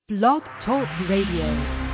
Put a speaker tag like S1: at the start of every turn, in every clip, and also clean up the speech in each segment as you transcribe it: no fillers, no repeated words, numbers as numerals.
S1: Blog Talk Radio.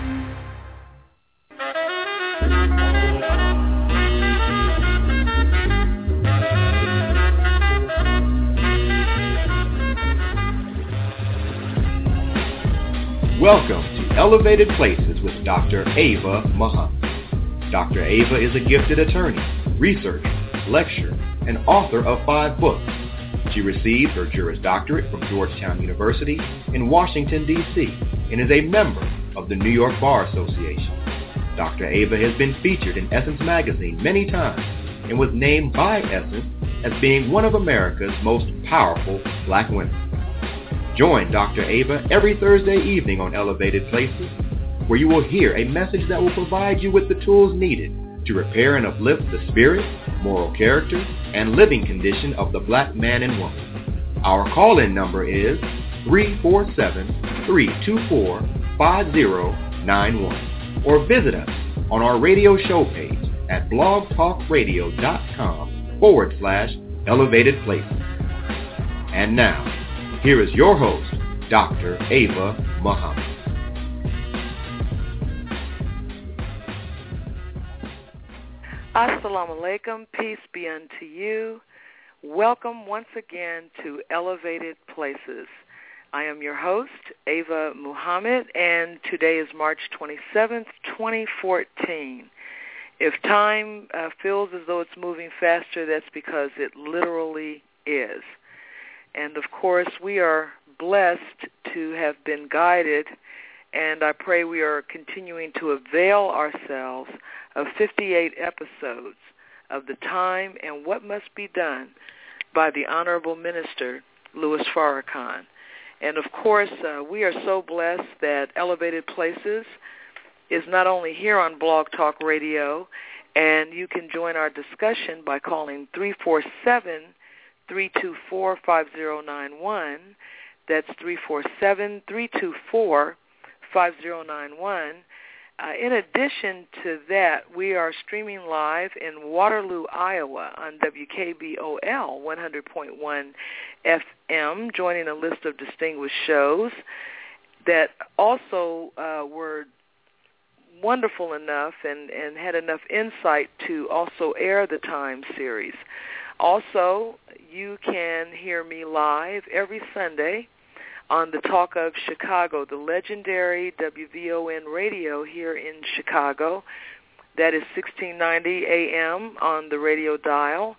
S2: Welcome to Elevated Places with Dr. Ava Muhammad. Dr. Ava is a gifted attorney, researcher, lecturer, and author of 5 books. She received her Juris Doctorate from Georgetown University in Washington, D.C., and is a member of the New York Bar Association. Dr. Ava has been featured in Essence magazine many times and was named by Essence as being one of America's most powerful black women. Join Dr. Ava every Thursday evening on Elevated Places, where you will hear a message that will provide you with the tools needed to repair and uplift the spirit, moral character, and living condition of the black man and woman. Our call-in number is 347-324-5091, or visit us on our radio show page at blogtalkradio.com/Elevated Places. And now, here is your host, Dr. Ava Muhammad.
S3: Assalamu alaikum, peace be unto you. Welcome once again to Elevated Places. I am your host, Ava Muhammad, and today is March 27th, 2014. If time feels as though it's moving faster, that's because it literally is. And of course, we are blessed to have been guided, and I pray we are continuing to avail ourselves of 58 episodes of The Time and What Must Be Done by the Honorable Minister Louis Farrakhan. And of course, we are so blessed that Elevated Places is not only here on Blog Talk Radio, and you can join our discussion by calling 347-324-5091. That's 347-324-5091. In addition to that, we are streaming live in Waterloo, Iowa on WKBOL 100.1 FM, joining a list of distinguished shows that also were wonderful enough and had enough insight to also air the Time series. Also, you can hear me live every Sunday on the Talk of Chicago, the legendary WVON radio here in Chicago. That is 1690 AM on the radio dial.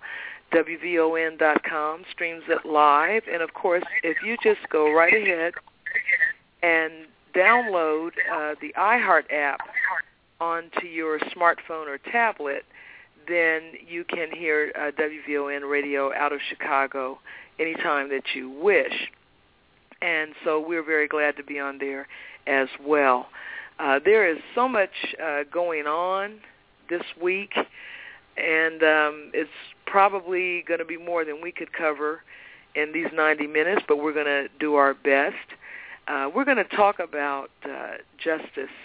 S3: WVON.com streams it live. And, of course, if you just go right ahead and download the iHeart app onto your smartphone or tablet, then you can hear WVON radio out of Chicago anytime that you wish. And so we're very glad to be on there as well. There is so much going on this week, and it's probably going to be more than we could cover in these 90 minutes, but we're going to do our best. We're going to talk about justice,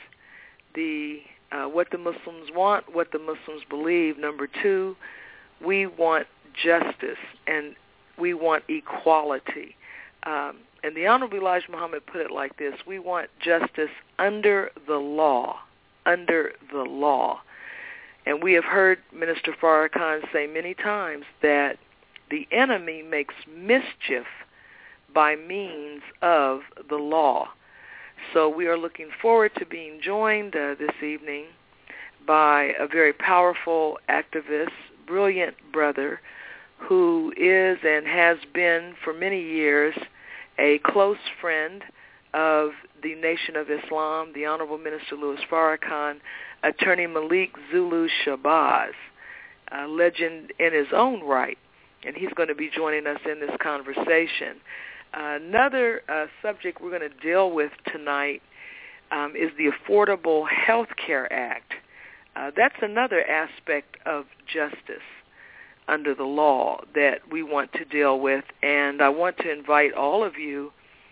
S3: what the Muslims want, what the Muslims believe. Number 2, we want justice, and we want equality. And the Honorable Elijah Muhammad put it like this: we want justice under the law, under the law. And we have heard Minister Farrakhan say many times that the enemy makes mischief by means of the law. So we are looking forward to being joined this evening by a very powerful activist, brilliant brother, who is and has been for many years a close friend of the Nation of Islam, the Honorable Minister Louis Farrakhan, Attorney Malik Zulu Shabazz, a legend in his own right, and he's going to be joining us in this conversation. Another subject we're going to deal with tonight is the Affordable Health Care Act. That's another aspect of justice under the law that we want to deal with, and I want to invite all of you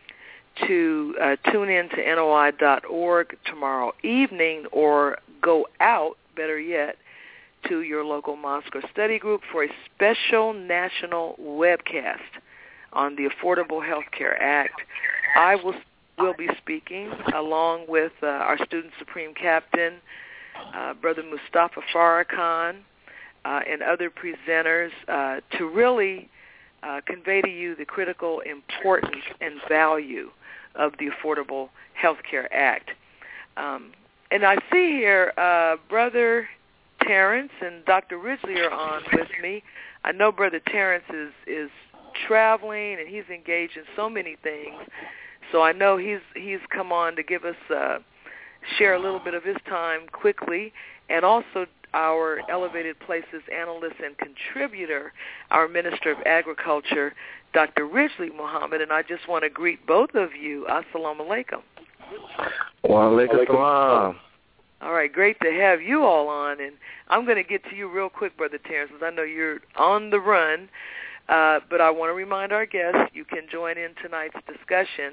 S3: to tune in to NOI.org tomorrow evening, or go out, better yet, to your local mosque or study group for a special national webcast on the Affordable Health Care Act. I will will be speaking, along with our Student Supreme Captain, Brother Mustafa Farrakhan, and other presenters to really convey to you the critical importance and value of the Affordable Health Care Act. And I see here Brother Terrence and Dr. Ridgely are on with me. I know Brother Terrence is traveling and he's engaged in so many things. So I know he's come on to give us share a little bit of his time quickly, and also our Elevated Places analyst and contributor, our Minister of Agriculture, Dr. Ridgely Muhammad, and I just want to greet both of you. Assalamu alaikum.
S4: Wa alaikum salam.
S3: All right, great to have you all on, and I'm going to get to you real quick, Brother Terrence, because I know you're on the run, but I want to remind our guests you can join in tonight's discussion,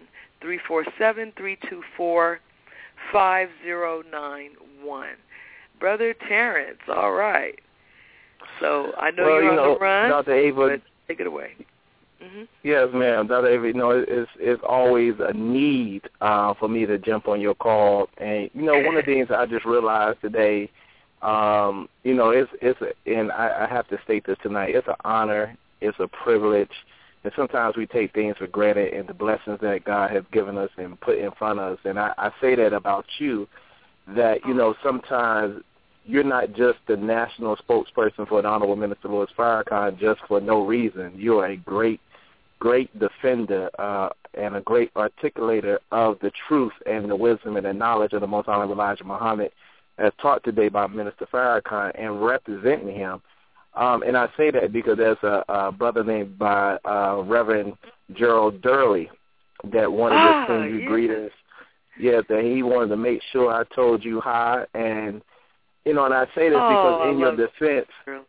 S3: 347-324-5091. Brother Terrence, all right. So I know you're on the run,
S4: Dr. Ava,
S3: but take it away. Mm-hmm.
S4: Yes, ma'am. Dr. Ava, it's always a need for me to jump on your call. And, one of the things I just realized today, and I have to state this tonight, it's an honor, it's a privilege, and sometimes we take things for granted and the blessings that God has given us and put in front of us. And I say that about you, that, sometimes you're not just the national spokesperson for the Honorable Minister Louis Farrakhan just for no reason. You're a great defender and a great articulator of the truth and the wisdom and the knowledge of the Most Honorable Elijah Muhammad as taught today by Minister Farrakhan and representing him. And I say that because there's a brother named by Reverend Gerald Durley that wanted to send you greetings. Yes, that he wanted to make sure I told you hi. And, and I say this because in your defense,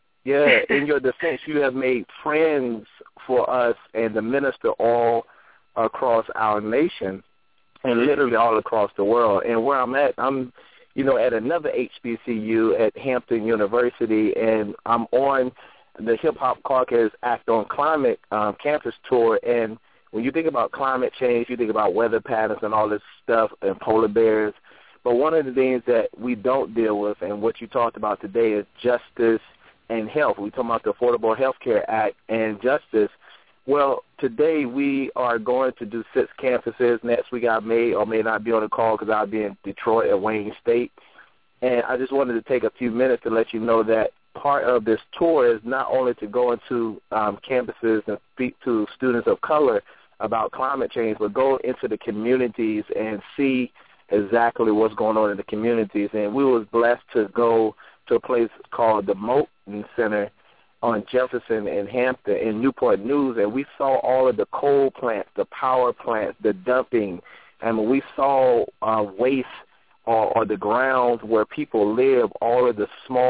S4: in your defense, you have made friends for us and the minister all across our nation and literally all across the world. And where I'm at, I'm at another HBCU at Hampton University, and I'm on the Hip Hop Caucus Act on Climate campus tour. And when you think about climate change, you think about weather patterns and all this stuff and polar bears. But one of the things that we don't deal with, and what you talked about today, is justice and health. We're talking about the Affordable Health Care Act and justice. Well, today we are going to do 6 campuses. Next week I may or may not be on the call because I'll be in Detroit at Wayne State. And I just wanted to take a few minutes to let you know that part of this tour is not only to go into campuses and speak to students of color about climate change, but go into the communities and see exactly what's going on in the communities. And we was blessed to go to a place called the Moten Center on Jefferson and Hampton in Newport News, and we saw all of the coal plants, the power plants, the dumping, and we saw waste or the grounds where people live, all of the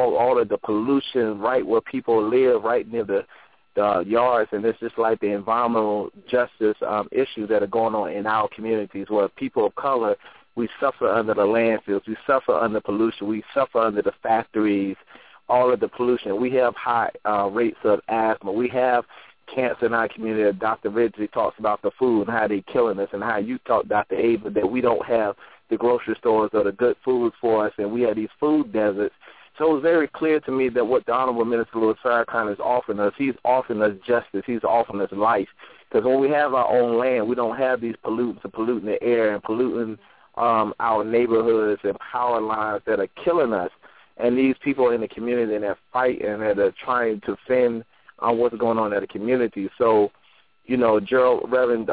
S4: pollution right where people live, right near the yards, and it's just like the environmental justice issues that are going on in our communities where people of color, we suffer under the landfills, we suffer under pollution, we suffer under the factories, all of the pollution. We have high rates of asthma. We have cancer in our community. Dr. Ridgely talks about the food and how they're killing us, and how you talk, Dr. Ava, that we don't have the grocery stores or the good foods for us, and we have these food deserts. So it was very clear to me that what the Honorable Minister Louis Farrakhan is offering us, he's offering us justice, he's offering us life. Because when we have our own land, we don't have these pollutants and polluting the air and polluting our neighborhoods and power lines that are killing us. And these people in the community that fight and that are trying to fend on what's going on in the community. So, Reverend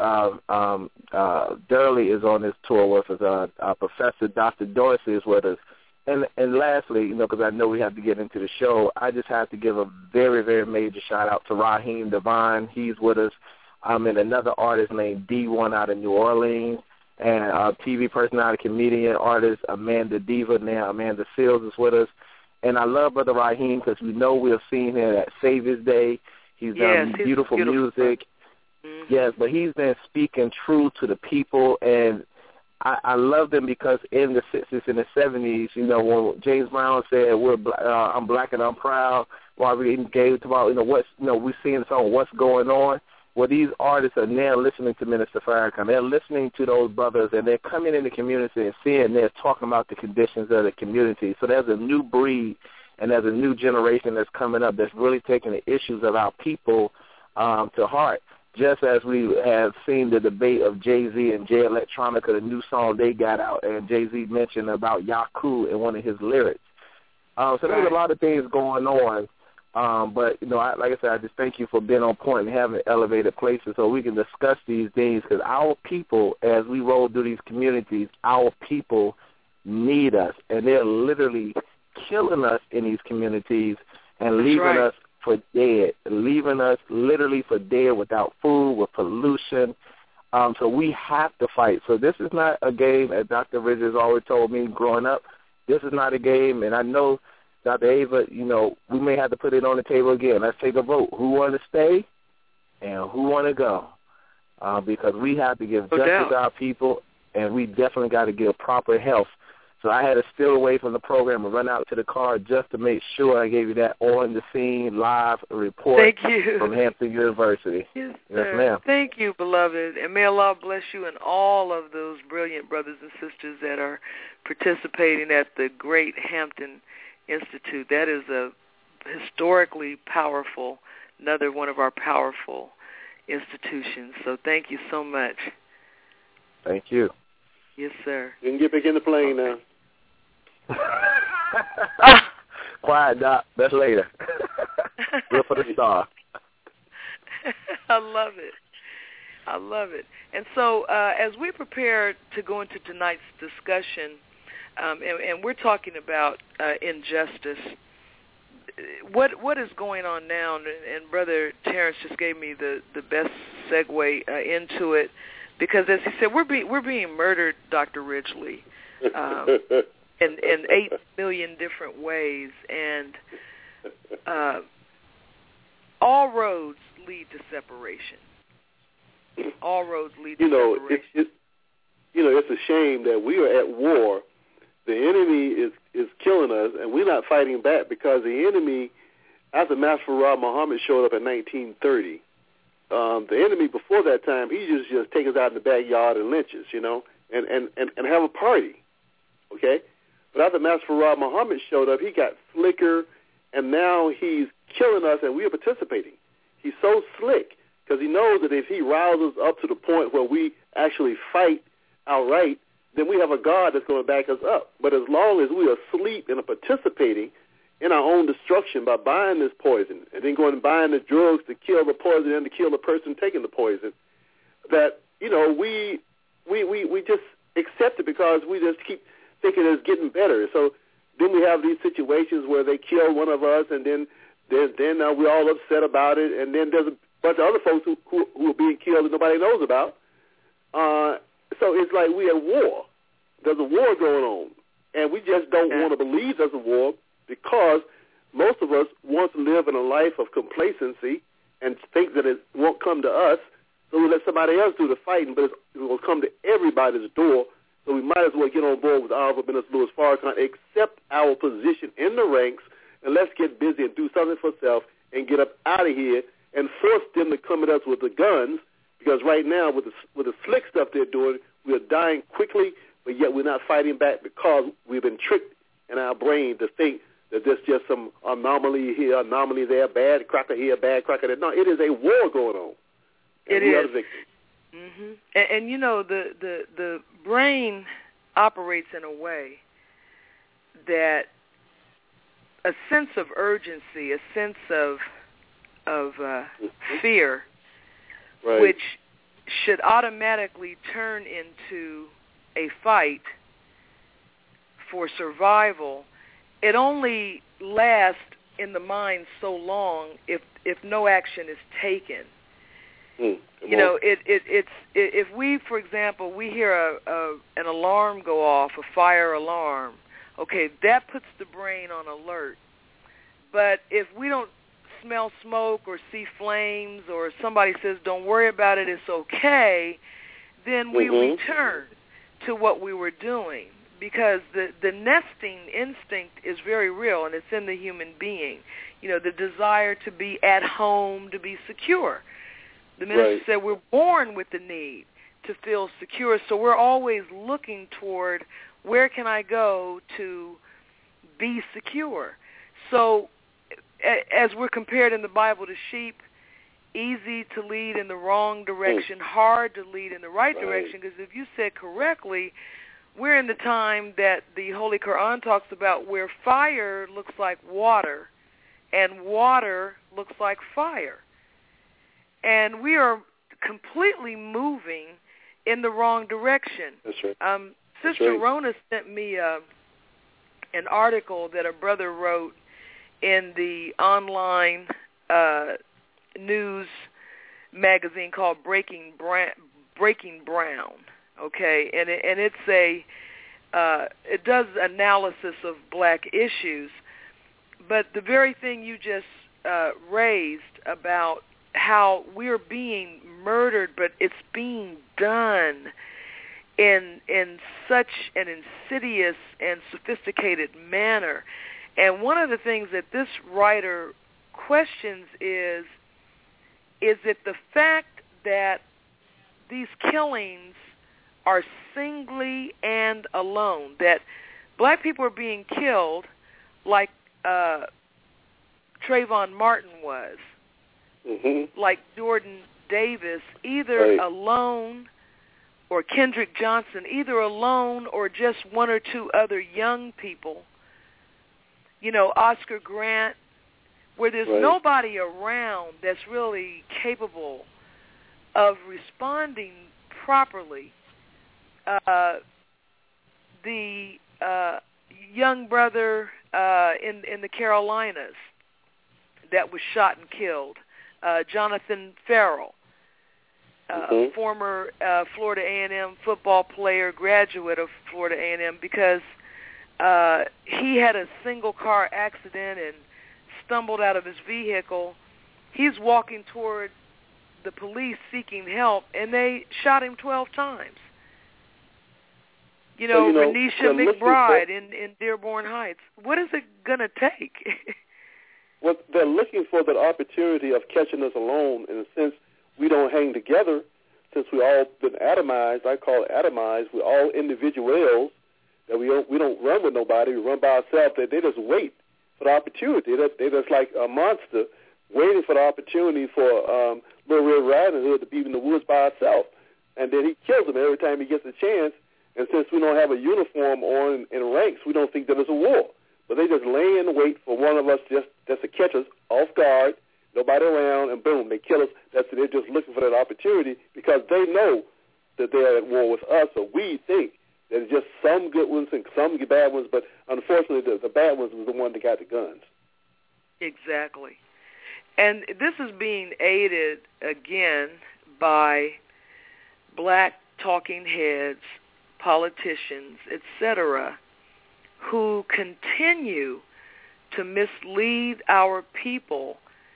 S4: Durley is on this tour with us. Professor Dr. Dorsey is with us. And lastly, because I know we have to get into the show, I just have to give a very, very major shout-out to Raheem Devine. He's with us. And another artist named D1 out of New Orleans. And TV personality, comedian, artist, Amanda Diva, now Amanda Seals is with us. And I love Brother Raheem because we know we've seen him at Savior's Day. He's done beautiful music. Mm-hmm. Yes, but he's been speaking true to the people. And I love them because in the 60s and the 70s, when James Brown said, I'm black and I'm proud, while we engaged about, we're seeing some of what's going on. Well, these artists are now listening to Minister Farrakhan. They're listening to those brothers, and they're coming in the community and seeing they're talking about the conditions of the community. So there's a new breed, and there's a new generation that's coming up that's really taking the issues of our people to heart. Just as we have seen the debate of Jay-Z and Jay Electronica, the new song they got out, and Jay-Z mentioned about Yaku in one of his lyrics. So there's a lot of things going on. But, like I said, I just thank you for being on point and having elevated places so we can discuss these things, because our people, as we roll through these communities, our people need us, and they're literally killing us in these communities and leaving us for dead, leaving us literally for dead without food, with pollution. So we have to fight. So this is not a game, as Dr. Richards always told me growing up. This is not a game, and I know, Dr. Ava, we may have to put it on the table again. Let's take a vote. Who want to stay and who want to go? Because we have to give justice to our people, and we definitely got to give proper health. So I had to steal away from the program and run out to the car just to make sure I gave you that on-the-scene live report from Hampton University.
S3: Yes,
S4: ma'am.
S3: Thank you, beloved. And may Allah bless you and all of those brilliant brothers and sisters that are participating at the great Hampton Institute. That is a historically powerful, another one of our powerful institutions. So thank you so much.
S4: Thank you.
S3: Yes, sir.
S5: You can get back in the plane now.
S4: Quiet, Doc. That's later. Look for the star.
S3: I love it. I love it. And so as we prepare to go into tonight's discussion, and we're talking about injustice, what is going on now, and Brother Terrence just gave me the best segue into it, because as he said, we're being murdered, Dr. Ridgely, in 8 million different ways, and all roads lead to separation. All roads lead to separation.
S5: It's a shame that we are at war. The enemy is killing us, and we're not fighting back, because the enemy, after Master Farad Muhammad showed up in 1930, the enemy before that time, he just take us out in the backyard and lynch us, and have a party, okay? But after Master Farad Muhammad showed up, he got slicker, and now he's killing us, and we are participating. He's so slick, because he knows that if he riles us up to the point where we actually fight outright, then we have a God that's going to back us up. But as long as we are asleep and are participating in our own destruction by buying this poison and then going and buying the drugs to kill the poison and to kill the person taking the poison, that, we just accept it because we just keep thinking it's getting better. So then we have these situations where they kill one of us, and then we're all upset about it, and then there's a bunch of other folks who are being killed that nobody knows about. So it's like we're at war. There's a war going on, and we just don't want to believe there's a war, because most of us want to live in a life of complacency and think that it won't come to us, so we let somebody else do the fighting, but it will come to everybody's door. So we might as well get on board with Honorable Minister Louis Farrakhan, accept our position in the ranks, and let's get busy and do something for self and get up out of here and force them to come at us with the guns. Because right now, with the slick stuff they're doing, we are dying quickly, but yet we're not fighting back, because we've been tricked in our brain to think that there's just some anomaly here, anomaly there, bad cracker here, bad cracker there. No, it is a war going on.
S3: It is. Mm-hmm. And the brain operates in a way that a sense of urgency, a sense of fear,
S5: right,
S3: which should automatically turn into a fight for survival, it only lasts in the mind so long if no action is taken. It's if we, for example, we hear an alarm go off, a fire alarm, okay, that puts the brain on alert. But if we don't smell smoke or see flames, or somebody says, don't worry about it, it's okay, then we return to what we were doing, because the nesting instinct is very real, and it's in the human being. The desire to be at home, to be secure. The minister said we're born with the need to feel secure, so we're always looking toward where can I go to be secure. So as we're compared in the Bible to sheep, easy to lead in the wrong direction, hard to lead in the right direction, because if you said correctly, we're in the time that the Holy Quran talks about where fire looks like water and water looks like fire. And we are completely moving in the wrong direction.
S5: That's right.
S3: Sister Rona sent me an article that a brother wrote in the online news magazine called Breaking Brown. Okay, and it's it does analysis of black issues, but the very thing you just raised about how we're being murdered, but it's being done in such an insidious and sophisticated manner. And one of the things that this writer questions is it the fact that these killings are singly and alone, that black people are being killed like Trayvon Martin was, like Jordan Davis, either alone, or Kendrick Johnson, either alone or just one or two other young people, Oscar Grant, where there's nobody around that's really capable of responding properly. The young brother in the Carolinas that was shot and killed, Jonathan Farrell, former Florida A&M football player, graduate of Florida A&M, because he had a single car accident and stumbled out of his vehicle. He's walking toward the police seeking help, and they shot him 12 times. Renisha McBride in Dearborn Heights. What is it going to take?
S5: Well, they're looking for that opportunity of catching us alone. In a sense, we don't hang together since we all been atomized. I call it atomized. We're all individuals. That we don't run with nobody. We run by ourselves. They just wait for the opportunity. They're just like a monster waiting for the opportunity for Little Red Riding Hood to be in the woods by herself. And then he kills them every time he gets a chance. And since we don't have a uniform on in ranks, we don't think that it's a war. But they just lay in wait for one of us just to catch us off guard, nobody around, and boom, they kill us. They're just looking for that opportunity because they know that they're at war with us, or we think there's just some good ones and some bad ones, but unfortunately the bad ones was the one that got the guns.
S3: Exactly. And this is being aided, again, by black talking heads, politicians, etc., who continue to mislead our people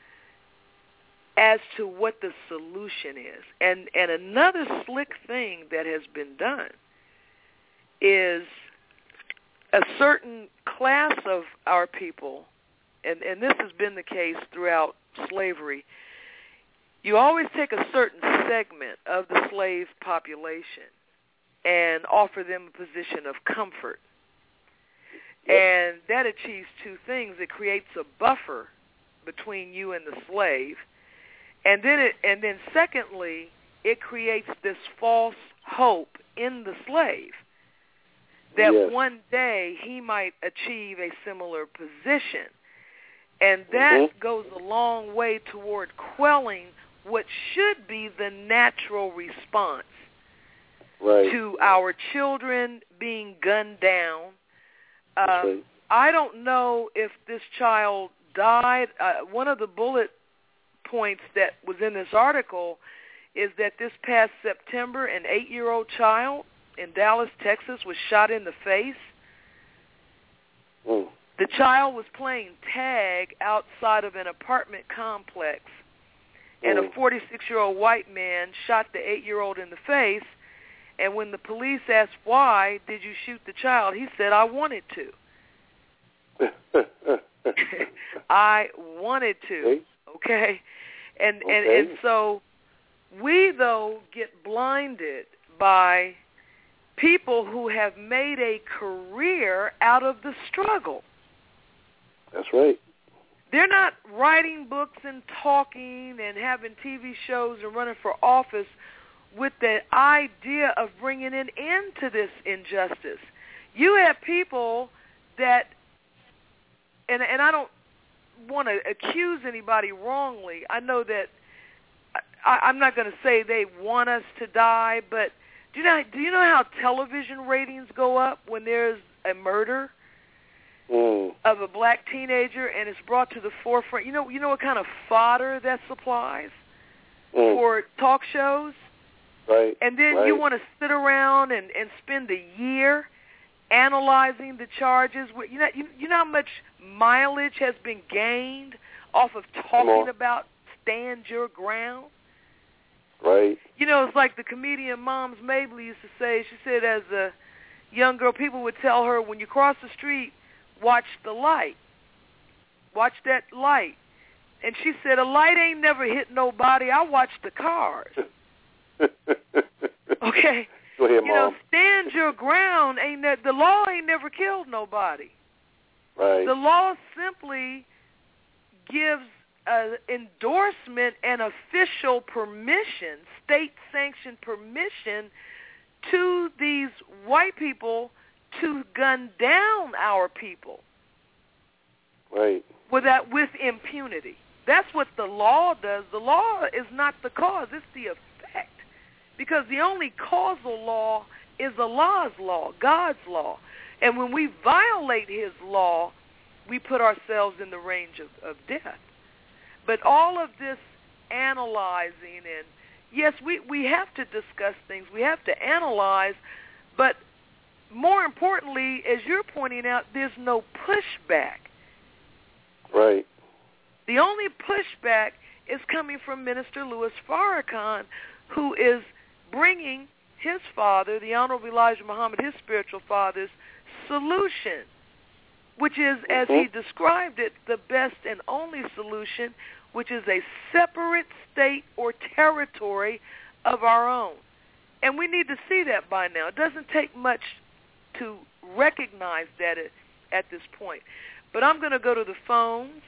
S3: as to what the solution is. And another slick thing that has been done is a certain class of our people, and this has been the case throughout slavery, you always take a certain segment of the slave population and offer them a position of comfort. And that achieves two things. It creates a buffer between you and the slave. And then secondly, it creates this false hope in the slave that one day he might achieve a similar position. And that goes a long way toward quelling what should be the natural response to our children being gunned down. I don't know if this child died. One of the bullet points that was in this article is that this past September, an 8-year-old child in Dallas, Texas, was shot in the face. The child was playing tag outside of an apartment complex, and a 46-year-old white man shot the 8-year-old in the face. And when the police asked, why did you shoot the child, he said, I wanted to. I wanted to, okay? And so We, though, get blinded by people who have made a career out of the struggle.
S5: That's right.
S3: They're not writing books and talking and having TV shows and running for office with the idea of bringing an end to this injustice. You have people that, and I don't want to accuse anybody wrongly. I know that I'm not going to say they want us to die, but do you know how television ratings go up when there's a murder of a black teenager and it's brought to the forefront? You know what kind of fodder that supplies for talk shows?
S5: Right.
S3: And then
S5: right.
S3: you want to sit around and spend a year analyzing the charges. You know how much mileage has been gained off of talking about stand your ground?
S5: Right.
S3: You know, it's like the comedian Moms Mabley used to say. She said as a young girl, people would tell her, when you cross the street, watch the light. Watch that light. And she said, a light ain't never hit nobody. I watch the cars. Okay.
S5: Go ahead, Mom.
S3: You know, stand your ground. The law ain't never killed nobody.
S5: Right.
S3: The law simply gives endorsement and official permission, state-sanctioned permission, to these white people to gun down our people.
S5: Right.
S3: With impunity. That's what the law does. The law is not the cause, it's the effect. Because the only causal law is Allah's law, God's law. And when we violate his law, we put ourselves in the range of death. But all of this analyzing, and yes, we have to discuss things, we have to analyze, but more importantly, as you're pointing out, there's no pushback.
S5: Right.
S3: The only pushback is coming from Minister Louis Farrakhan, who is bringing his father, the Honorable Elijah Muhammad, his spiritual father's solution, which is, as he described it, the best and only solution, which is a separate state or territory of our own. And we need to see that by now. It doesn't take much to recognize that at this point. But I'm going to go to the phones,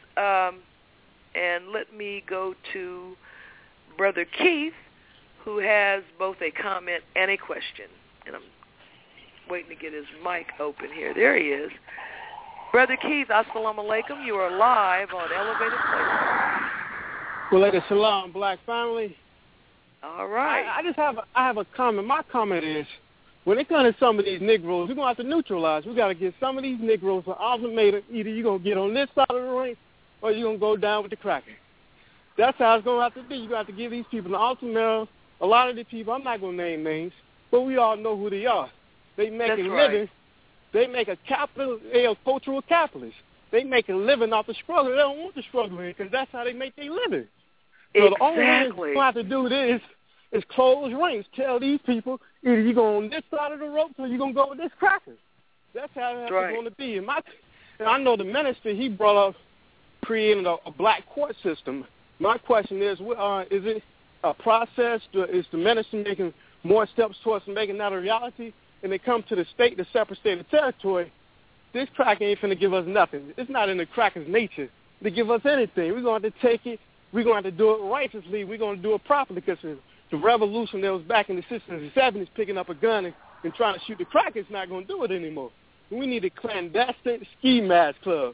S3: and let me go to Brother Keith, who has both a comment and a question. And I'm waiting to get his mic open here. There he is. Brother Keith, assalamu alaikum. You are live on Elevated Place.
S6: Walaikum salam, black family.
S3: All right.
S6: I have a comment. My comment is, when it comes to some of these Negroes, we're going to have to neutralize. We got to get some of these Negroes an ultimatum. Either you're going to get on this side of the ring or you're going to go down with the cracker. That's how it's going to have to be. You're going to have to give these people an ultimatum. A lot of the people, I'm not going to name names, but we all know who they are. They make a living. They make they are cultural capitalists. They make a living off the struggle. They don't want the struggle in because that's how they make their living. So the only way we have to do this is close ranks. Tell these people either you're going on this side of the rope or you're going to go with this cracker. That's how it's going to be. And I know the minister, he brought up creating a black court system. My question is it a process? Is the minister making more steps towards making that a reality? And they come to the state, the separate state of territory, this cracker ain't finna give us nothing. It's not in the cracker's nature to give us anything. We're going to have to take it. We're going to have to do it righteously. We're going to do it properly because the revolution that was back in the 60s and 70s picking up a gun and trying to shoot the cracker is not going to do it anymore. We need a clandestine ski mask club.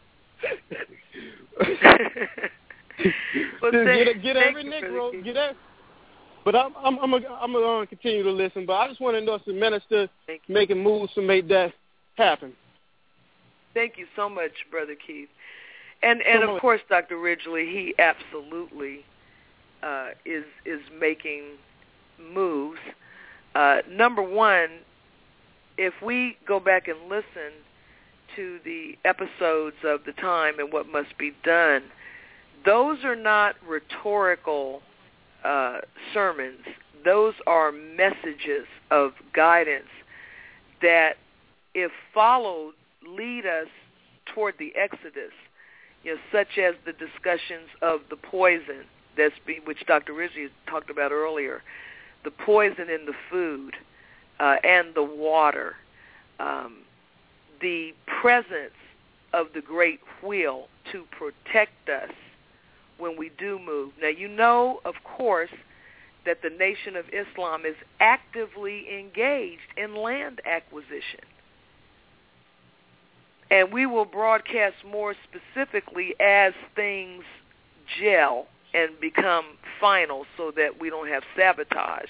S6: Get every Negro, get every... But I'm going to continue to listen. But I just want to know if the minister making moves to make that happen.
S3: Thank you so much, Brother Keith. And of course, Dr. Ridgely, he absolutely is making moves. Number one, if we go back and listen to the episodes of The Time and What Must Be Done, those are not rhetorical sermons. Those are messages of guidance that, if followed, lead us toward the Exodus, such as the discussions of the poison which Dr. Ridgely talked about earlier, the poison in the food and the water, the presence of the great wheel to protect us when we do move. Now, you know, of course, that the Nation of Islam is actively engaged in land acquisition. And we will broadcast more specifically as things gel and become final so that we don't have sabotage.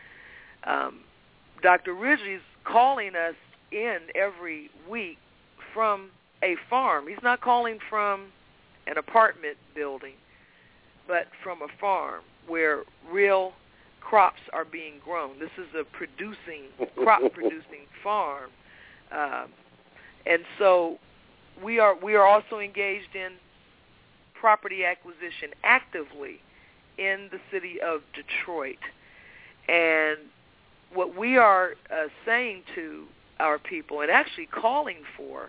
S3: Dr. Ridgely's calling us in every week from a farm. He's not calling from an apartment building, but from a farm where real crops are being grown. This is a crop-producing farm. And so we are also engaged in property acquisition actively in the city of Detroit. And what we are saying to our people and actually calling for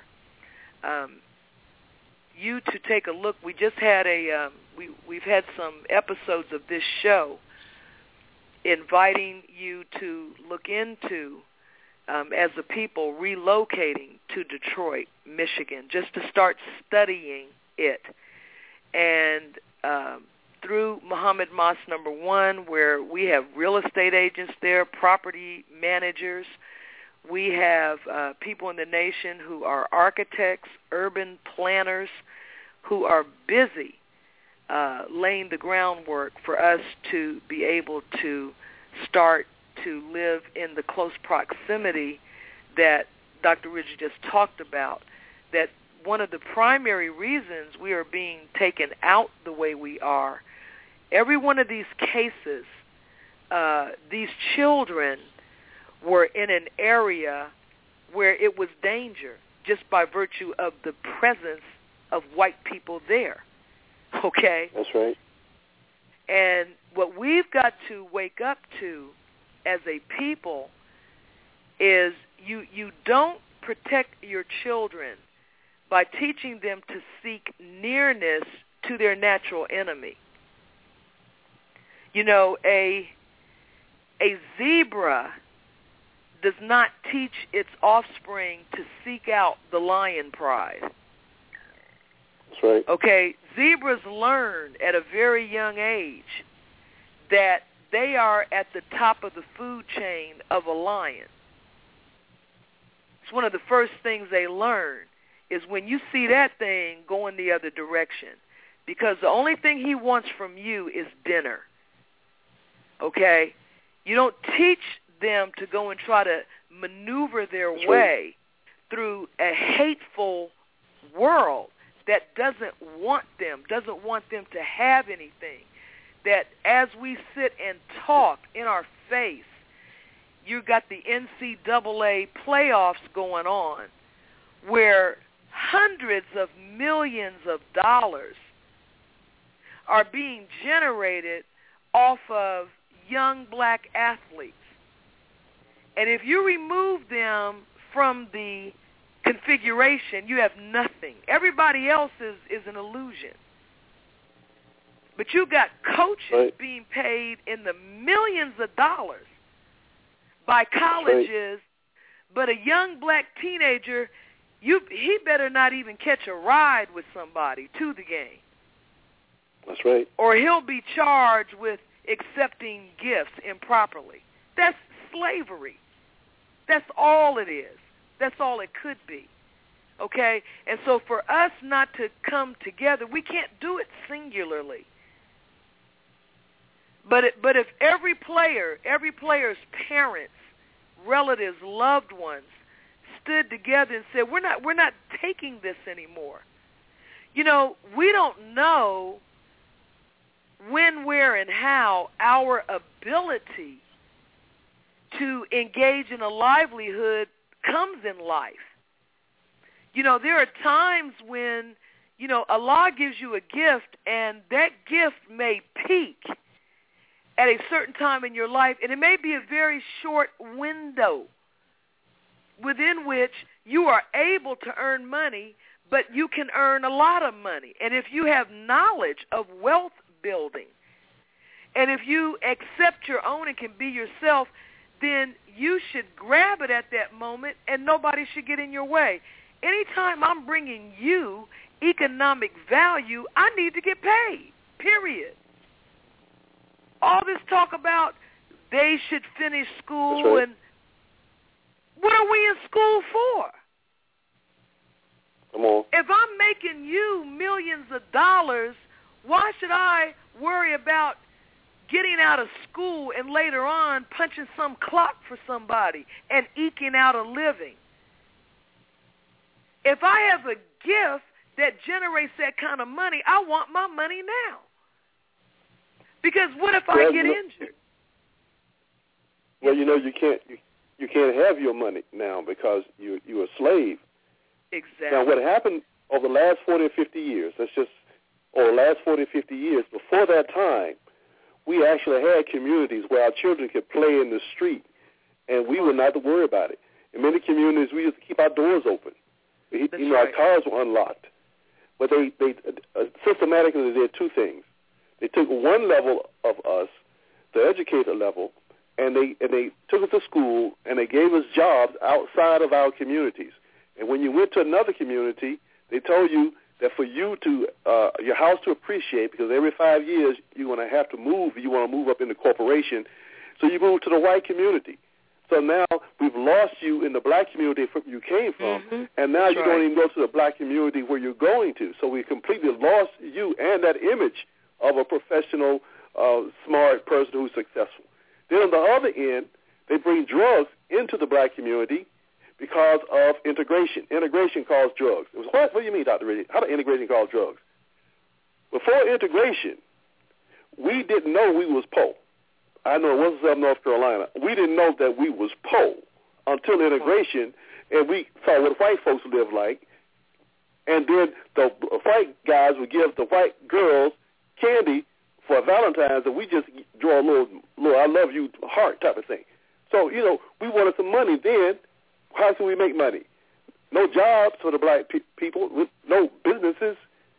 S3: you to take a look. We just had we've had some episodes of this show inviting you to look into as a people relocating to Detroit, Michigan, just to start studying it. And through Muhammad Mosque number 1, where we have real estate agents there, property managers, we have people in the nation who are architects, urban planners, who are busy laying the groundwork for us to be able to start to live in the close proximity that Dr. Ridgely just talked about, that one of the primary reasons we are being taken out the way we are, every one of these cases, these children were in an area where it was danger just by virtue of the presence of white people there. Okay?
S5: That's right.
S3: And what we've got to wake up to as a people is you don't protect your children by teaching them to seek nearness to their natural enemy. You know, a zebra does not teach its offspring to seek out the lion pride.
S5: That's right.
S3: Okay, zebras learn at a very young age that they are at the top of the food chain of a lion. It's one of the first things they learn is when you see that thing going the other direction, because the only thing he wants from you is dinner. Okay? You don't teach them to go and try to maneuver their way through a hateful world that doesn't want them to have anything. That as we sit and talk in our face, you got the NCAA playoffs going on where hundreds of millions of dollars are being generated off of young black athletes. And if you remove them from the configuration, you have nothing. Everybody else is an illusion. But you got coaches being paid in the millions of dollars by colleges, but a young black teenager, he better not even catch a ride with somebody to the game.
S5: That's right.
S3: Or he'll be charged with accepting gifts improperly. That's slavery. That's all it is. That's all it could be. Okay? And so for us not to come together, we can't do it singularly. But if every player's parents, relatives, loved ones stood together and said, we're not taking this anymore. You know, we don't know when, where, and how our ability to engage in a livelihood comes in life. You know, there are times when, you know, Allah gives you a gift, and that gift may peak at a certain time in your life, and it may be a very short window within which you are able to earn money, but you can earn a lot of money. And if you have knowledge of wealth building, And if you accept your own and can be yourself, then you should grab it at that moment, and nobody should get in your way. Anytime I'm bringing you economic value, I need to get paid, period. All this talk about they should finish school,
S5: That's right.
S3: and what are we in school for?
S5: Come on.
S3: If I'm making you millions of dollars, why should I worry about getting out of school and later on punching some clock for somebody and eking out a living? If I have a gift that generates that kind of money, I want my money now. Because what if I get injured?
S5: Well, you can't have your money now because you're a slave.
S3: Exactly.
S5: Now, what happened over the last 40 or 50 years, or last 40 or 50 years, before that time, we actually had communities where our children could play in the street, and we would not have to worry about it. In many communities, we used to keep our doors open. Our cars were unlocked. But they systematically did two things. They took one level of us, the educated level, and they took us to school, and they gave us jobs outside of our communities. And when you went to another community, they told you that for you to your house to appreciate, because every 5 years you're going to have to move. You want to move up in the corporation, so you move to the white community. So now we've lost you in the black community you came from, and now you don't even go to the black community where you're going to. So we completely lost you and that image of a professional, smart person who's successful. Then on the other end, they bring drugs into the black community because of integration. Integration causes drugs. What do you mean, Dr. Ridley? How does integration cause drugs? Before integration, we didn't know we was poor. I know it wasn't North Carolina. We didn't know that we was poor until integration, and we saw what white folks live like. And then the white guys would give the white girls candy for Valentine's, and we just draw a little I love you heart type of thing. So, we wanted some money then. How can we make money? No jobs for the black people, no businesses.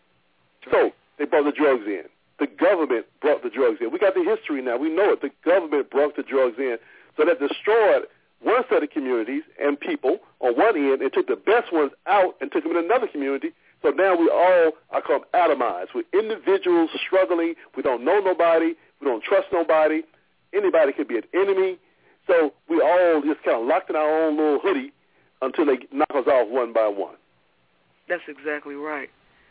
S5: So they brought the drugs in. The government brought the drugs in. We got the history now. We know it. The government brought the drugs in. So that destroyed one set of communities and people on one end and took the best ones out and took them in another community. So now we all are called atomized. We're individuals struggling. We don't know nobody. We don't trust nobody. Anybody could be an enemy. So we all just kind of locked in our own little hoodie until they knock us off one by one.
S3: That's exactly right.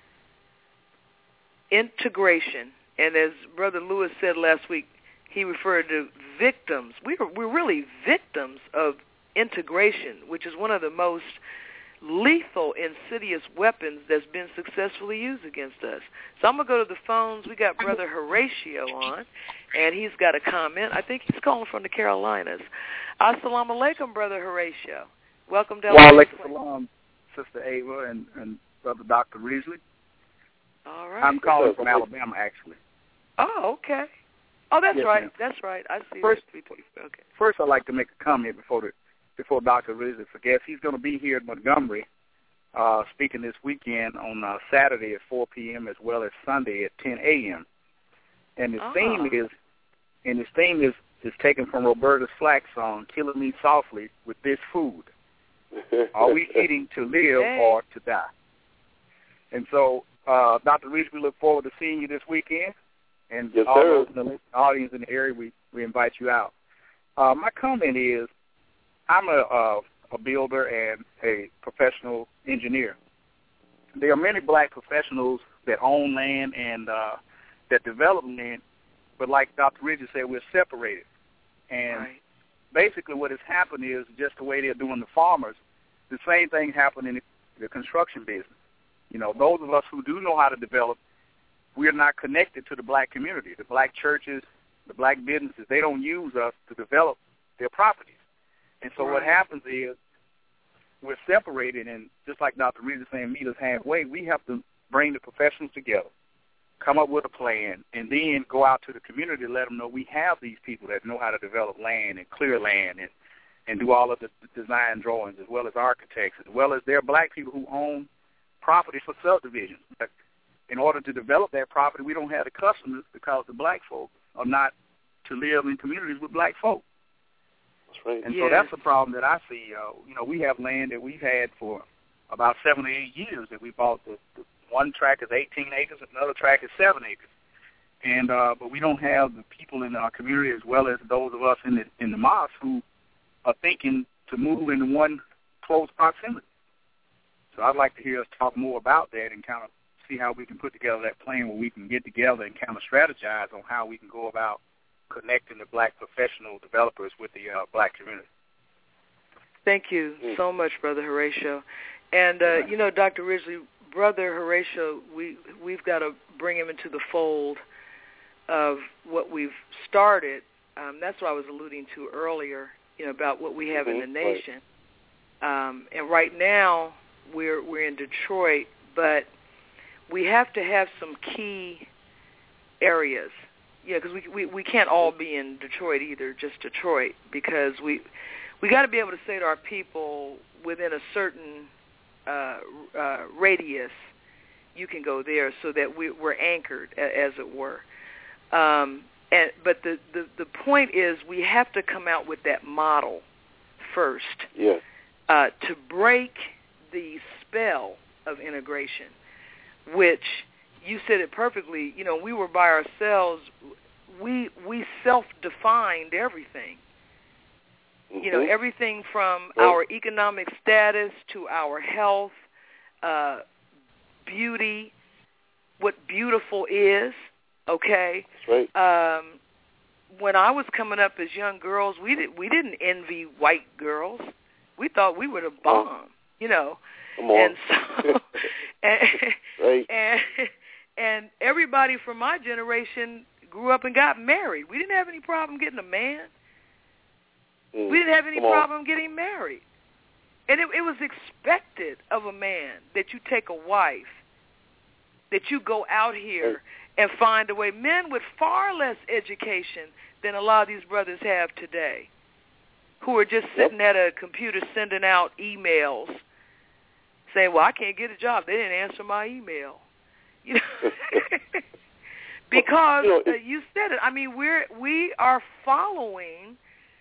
S3: Integration. And as Brother Lewis said last week, he referred to victims. We're really victims of integration, which is one of the most lethal, insidious weapons that's been successfully used against us. So I'm going to go to the phones. We got Brother Horatio on, and he's got a comment. I think he's calling from the Carolinas. Assalamu alaikum, Brother Horatio. Welcome to
S7: Wa alaikum salam, Sister Ava and Brother Dr. Risley.
S3: All right.
S7: I'm calling from Alabama, actually.
S3: Oh, okay. Oh, that's
S7: yes,
S3: right.
S7: ma'am.
S3: That's right. I see.
S7: First,
S3: okay.
S7: First, I'd like to make a comment before Dr. Risley forgets. He's going to be here in Montgomery speaking this weekend on Saturday at 4 p.m. as well as Sunday at 10 a.m. And his theme is taken from Roberta Flack's song, "Killing Me Softly with This Food." Are we eating to live or to die? And so, Dr. Reese, we look forward to seeing you this weekend. And
S5: yes,
S7: all
S5: sir.
S7: those in the audience in the area, we invite you out. My comment is, I'm a builder and a professional engineer. There are many black professionals that own land and that develop land, but like Dr. Ridges said, we're separated. And basically what has happened is just the way they're doing the farmers, the same thing happened in the construction business. Those of us who do know how to develop, we're not connected to the black community. The black churches, the black businesses, they don't use us to develop their properties. And so what happens is we're separated, and just like Dr. Reed is saying, meet us halfway, we have to bring the professionals together, come up with a plan, and then go out to the community to let them know we have these people that know how to develop land and clear land and do all of the design drawings, as well as architects, as well as there are black people who own property for subdivisions. But in order to develop that property, we don't have the customers because the black folk or not to live in communities with black folk.
S5: That's right.
S7: And so that's the problem that I see. We have land that we've had for about 7 or 8 years that we bought. The one tract is 18 acres, another tract is 7 acres. And but we don't have the people in our community, as well as those of us in the mosque, who are thinking to move into one close proximity. So I'd like to hear us talk more about that and kind of see how we can put together that plan where we can get together and kind of strategize on how we can go about connecting the black professional developers with the black community.
S3: Thank you so much, Brother Horatio. And, Dr. Ridgely, Brother Horatio, we've got to bring him into the fold of what we've started. That's what I was alluding to earlier, about what we have in the nation. And right now we're in Detroit, but we have to have some key areas. Yeah, because we can't all be in Detroit either, just Detroit, because we got to be able to say to our people within a certain radius, you can go there, so that we're anchored, as it were. But the point is, we have to come out with that model first to break the spell of integration, which you said it perfectly. We were by ourselves. We self-defined everything. Everything from our economic status to our health, beauty, what beautiful is. Okay.
S5: That's right.
S3: When I was coming up as young girls, we didn't envy white girls. We thought we were the bomb.
S5: Come on.
S3: And so,
S5: right.
S3: and everybody from my generation grew up and got married. We didn't have any problem getting a man. We didn't have any problem getting married. And it was expected of a man that you take a wife, that you go out here and find a way. Men with far less education than a lot of these brothers have today, who are just sitting at a computer sending out emails saying, well, I can't get a job. They didn't answer my email. Because you said it. I mean, we are following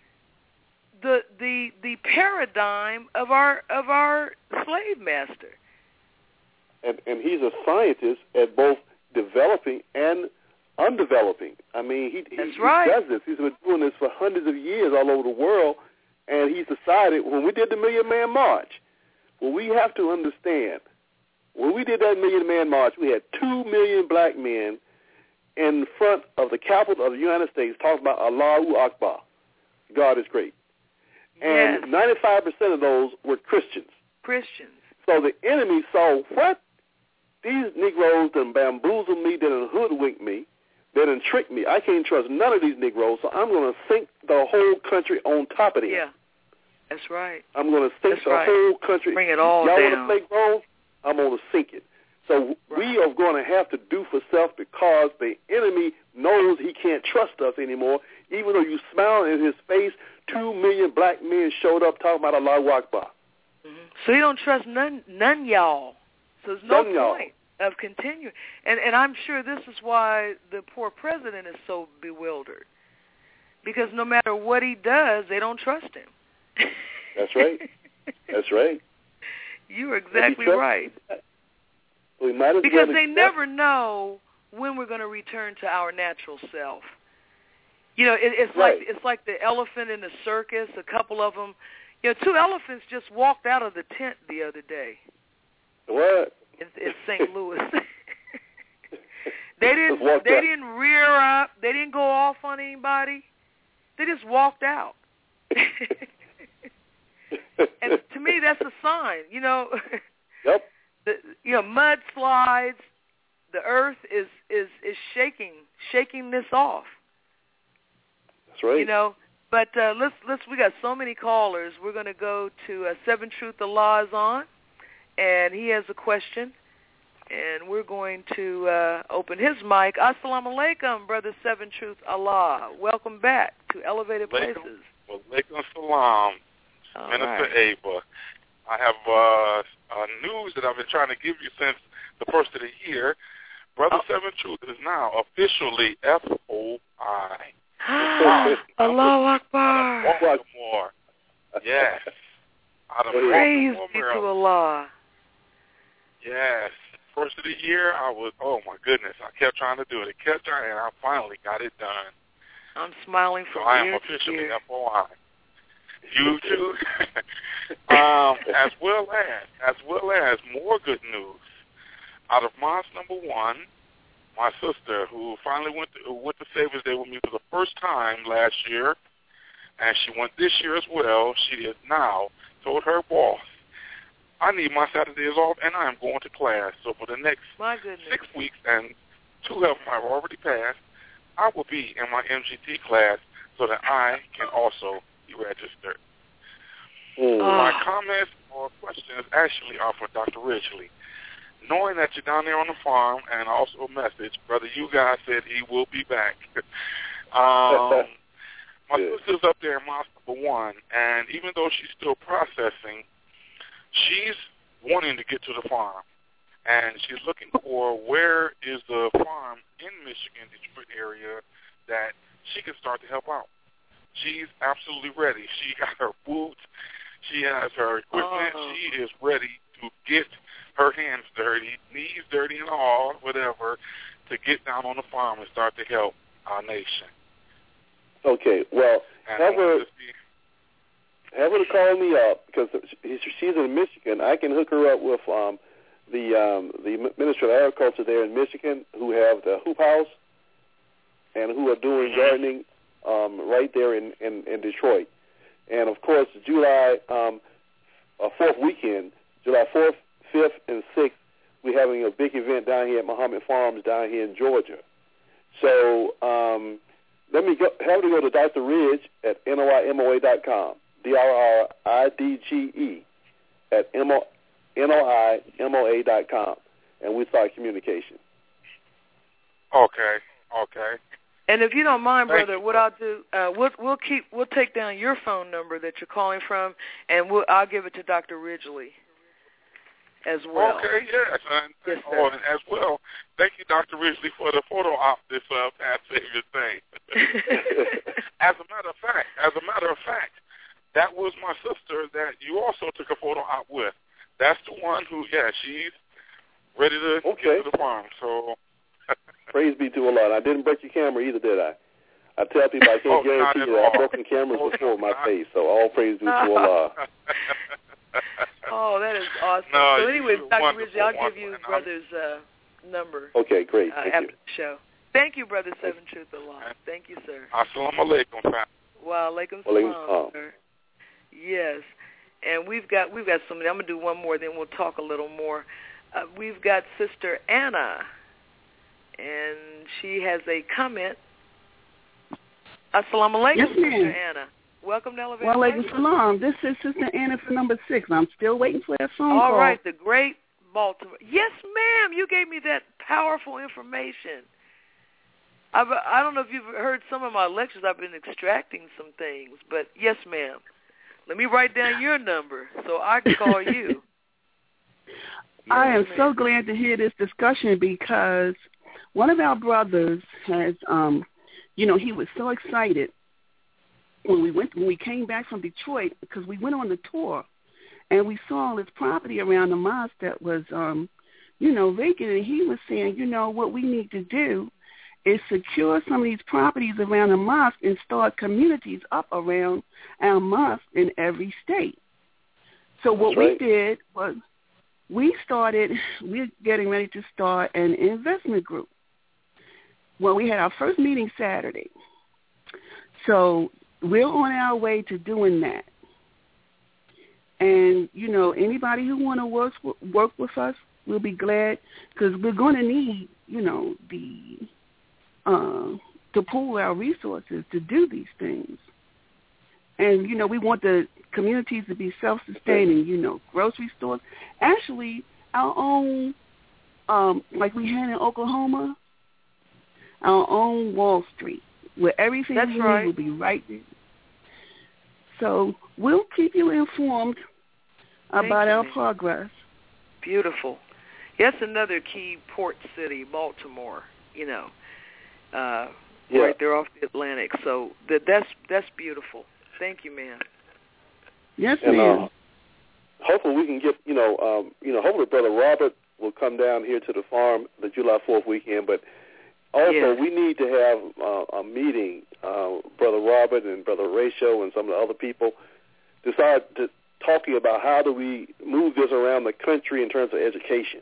S3: the paradigm of our slave master.
S5: And he's a scientist at both developing and undeveloping. I mean, he does this. He's been doing this for hundreds of years all over the world, and he's decided, when we did the Million Man March, well, we have to understand, when we did that Million Man March, we had 2 million black men in front of the Capitol of the United States talking about Allahu Akbar, God is great. And 95% of those were Christians. So the enemy saw, what? These Negroes done bamboozled me, they done hoodwinked me, they done tricked me. I can't trust none of these Negroes, so I'm going to sink the whole country on top of them.
S3: Yeah, that's right.
S5: I'm going to sink the whole country.
S3: Bring it all
S5: Y'all
S3: down.
S5: want to play ball? I'm going to sink it. So we are going to have to do for self, because the enemy knows he can't trust us anymore. Even though you smile in his face, 2 million black men showed up talking about Allahu Akbar.
S3: So he don't trust none y'all. So there's no point of continuing. And I'm sure this is why the poor president is so bewildered. Because no matter what he does, they don't trust him.
S5: That's right. That's right.
S3: You're exactly right. Because they never know when we're going to return to our natural self. It's like the elephant in the circus. A couple of them, 2 elephants just walked out of the tent the other day.
S5: What?
S3: In St. Louis. They didn't rear up. They didn't go off on anybody. They just walked out. And to me, that's a sign.
S5: Yep.
S3: Mudslides. The earth is shaking this off.
S5: That's right.
S3: But we got so many callers. We're going to go to Seven Truth Allah is on, and he has a question, and we're going to open his mic. Assalamu alaikum, Brother Seven Truth Allah. Welcome back to Elevated Places.
S8: Walaikum salam, Minister Ava. I have news that I've been trying to give you since the first of the year. Brother Seven Truth is now officially FOI.
S3: Allahu Akbar.
S8: Baltimore. Yes. Out of
S3: Praise
S8: Baltimore,
S3: be to
S8: Maryland.
S3: Allah.
S8: Yes. First of the year, I was, oh my goodness, I kept trying to do it. I kept trying, and I finally got it done.
S3: I'm smiling from
S8: so I am
S3: ear
S8: officially
S3: to ear.
S8: FOI. You too. as well as more good news. Out of Mosque number 1, my sister, who finally went to Savior's Day with me for the first time last year, and she went this year as well, she has now told her boss, I need my Saturdays off, and I am going to class. So for the next 6 weeks, and 2 of them have already passed, I will be in my MGT class so that I can also be registered. My comments or questions actually are for Dr. Ridgely. Knowing that you're down there on the farm, and also a message, Brother You Guys said he will be back. My sister's up there in Mosque number 1, and even though she's still processing, she's wanting to get to the farm, and she's looking for where is the farm in Michigan, Detroit area that she can start to help out. She's absolutely ready. She got her boots. She has her equipment. She is ready to get her hands dirty, knees dirty and all, whatever, to get down on the farm and start to help our nation.
S5: Okay, well, have her to call me up because she's in Michigan. I can hook her up with the Ministry of Agriculture there in Michigan, who have the Hoop House and who are doing gardening right there in Detroit. And of course, July 4th weekend, July 4th, 5th, and 6th, we're having a big event down here at Muhammad Farms down here in Georgia. So have to go to Dr. Ridge at NOIMOA.com, DRRIDGE at NOIMOA.com, and we start communication.
S8: Okay.
S3: And if you don't mind, brother, what I'll do, we'll take down your phone number that you're calling from, and I'll give it to Dr. Ridgely as well.
S8: Okay, yes.
S3: Yes, sir.
S8: And as well, thank you, Dr. Ridgely, for the photo op this past Savior's Day. As a matter of fact, that was my sister that you also took a photo op with. That's the one who, she's ready to get to the farm. So
S5: praise be to Allah. I didn't break your camera either, did I? I tell people I can't guarantee you that I've broken cameras before my face, so all praise be to Allah.
S3: Oh, that is awesome.
S8: No,
S3: so anyway, Dr. Ridgely, I'll give you Brother's number.
S5: Okay, great. Thank
S3: after
S5: you.
S3: the show. Thank you, Brother Seven Truth Allah. Thank you, sir.
S8: Assalamu alaikum, fam.
S3: Wa alaikum salam, sir. Yes. And we've got so many. I'm going to do one more, then we'll talk a little more. We've got Sister Anna, and she has a comment. Assalamu alaikum,
S9: yes,
S3: Sister Anna. Welcome to Elevation.
S9: Wa alaikum salam. This is Sister Anna for number 6. I'm still waiting for that phone call.
S3: All right, the great Baltimore. Yes, ma'am. You gave me that powerful information. I don't know if you've heard some of my lectures. I've been extracting some things, but yes, ma'am. Let me write down your number so I can call you.
S9: I am so glad to hear this discussion because one of our brothers has, he was so excited when we came back from Detroit because we went on the tour and we saw all this property around the mosque that was, vacant. And he was saying, what we need to do is secure some of these properties around the mosque and start communities up around our mosque in every state. So what we did was we're getting ready to start an investment group. Well, we had our first meeting Saturday. So we're on our way to doing that. And, anybody who want to work with us, we'll be glad because we're going to need, to pool our resources to do these things. And, we want the communities to be self-sustaining, grocery stores. Actually, our own, like we had in Oklahoma, our own Wall Street, where everything we need will be right there. So we'll keep you informed about our progress.
S3: Beautiful. That's another key port city, Baltimore. Right there off the Atlantic. So that's beautiful. Thank you, man.
S9: Yes,
S5: and,
S9: ma'am.
S5: Hopefully we can get, hopefully Brother Robert will come down here to the farm the July 4th weekend. But also we need to have a meeting, Brother Robert and Brother Ratio and some of the other people, to start talking about how do we move this around the country in terms of education.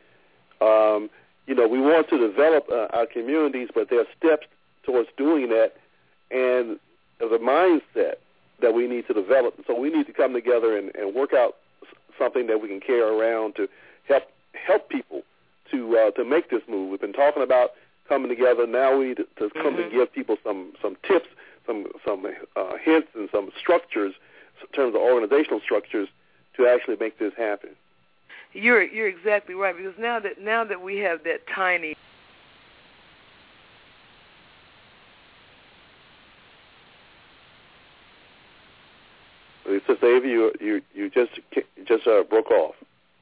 S5: We want to develop our communities, but there are steps towards doing that, and there's a mindset that we need to develop. So we need to come together and work out something that we can carry around to help people to make this move. We've been talking about coming together. Now we need to come to give people some tips, some hints, and some structures in terms of organizational structures to actually make this happen.
S3: You're exactly right, because now that we have that tiny
S5: Sister Ava, you just broke off.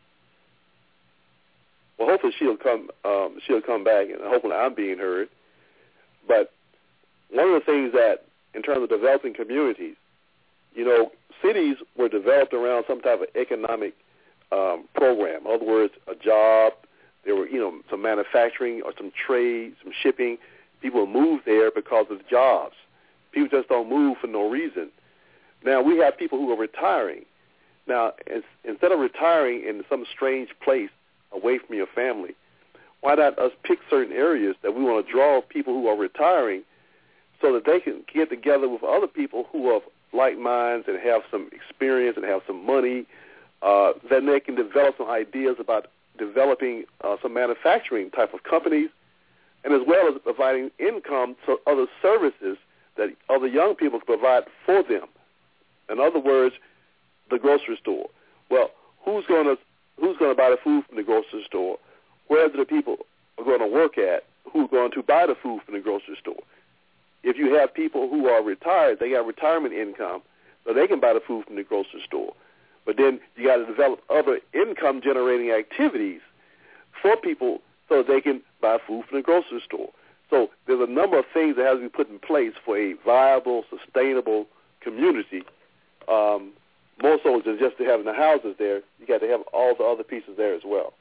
S5: Well, hopefully she'll come back, and hopefully I'm being heard. But one of the things that, in terms of developing communities, cities were developed around some type of economic program. In other words, a job. There were, some manufacturing or some trade, some shipping. People move there because of the jobs. People just don't move for no reason. Now we have people who are retiring. Now, instead of retiring in some strange place away from your family, why not us pick certain areas that we want to draw people who are retiring so that they can get together with other people who have like minds and have some experience and have some money. Then they can develop some ideas about developing some manufacturing type of companies, and as well as providing income to other services that other young people can provide for them. In other words, the grocery store. Well, who's going to buy the food from the grocery store? Where do the people are going to work at who are going to buy the food from the grocery store? If you have people who are retired, they got retirement income, so they can buy the food from the grocery store. But then you got to develop other income-generating activities for people so they can buy food from the grocery store. So there's a number of things that have to be put in place for a viable, sustainable community. More so than just to having the houses there, you got to have all the other pieces there as well.